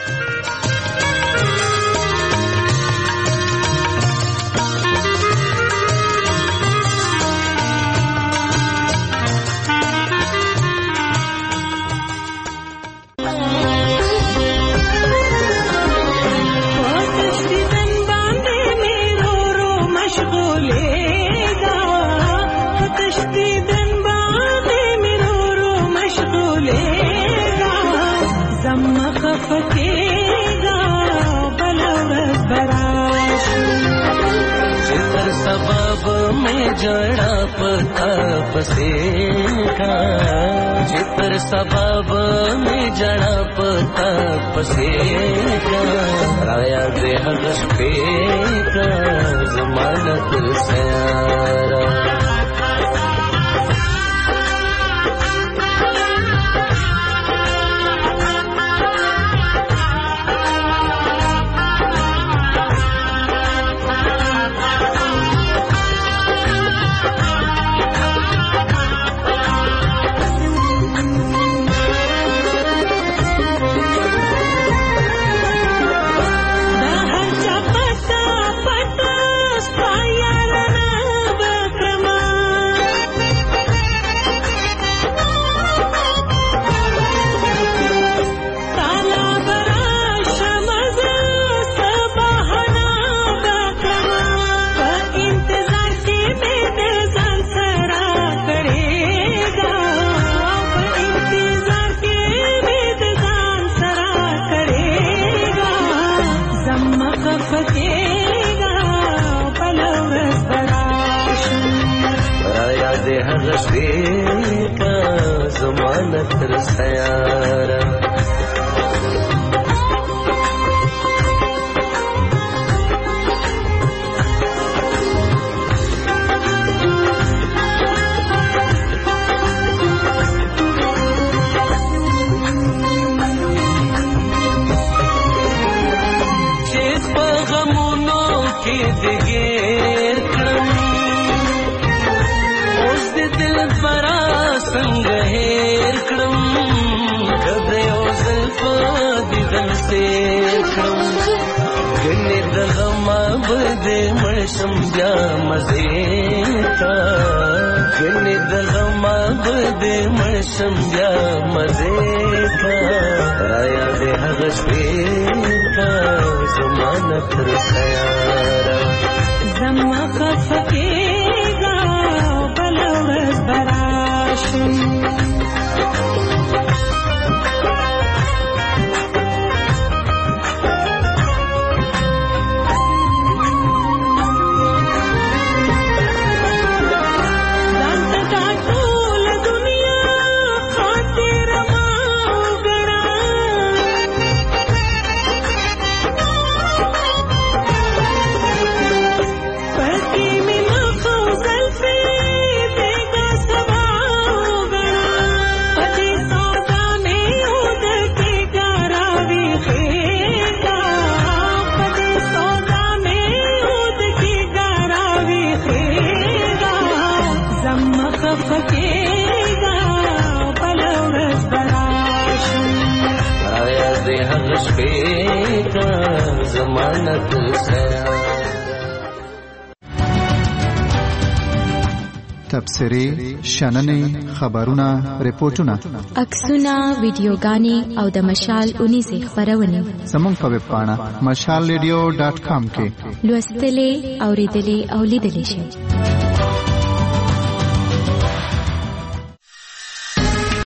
जड़ा पता पसेगा जितर सबब में जड़ा पता पसेगा राया दे हर्ष पे का जमानत सयारा जमानत सयारा मौसम जा मजे का गने दगमा बदे मौसम जा मजे का राया दे हगसे का जमानत रखयारा जमा खफकेगा बलवस बराशुम کا ضمانت سیا تبصرې شننې خبرونه ریپورتونه عکسونه ویډیوګانې او د مشال 19 خبرونه زموږ په ویب پاڼه mashalradio.com کې لوستلې اوریدلې او لیدلې شئ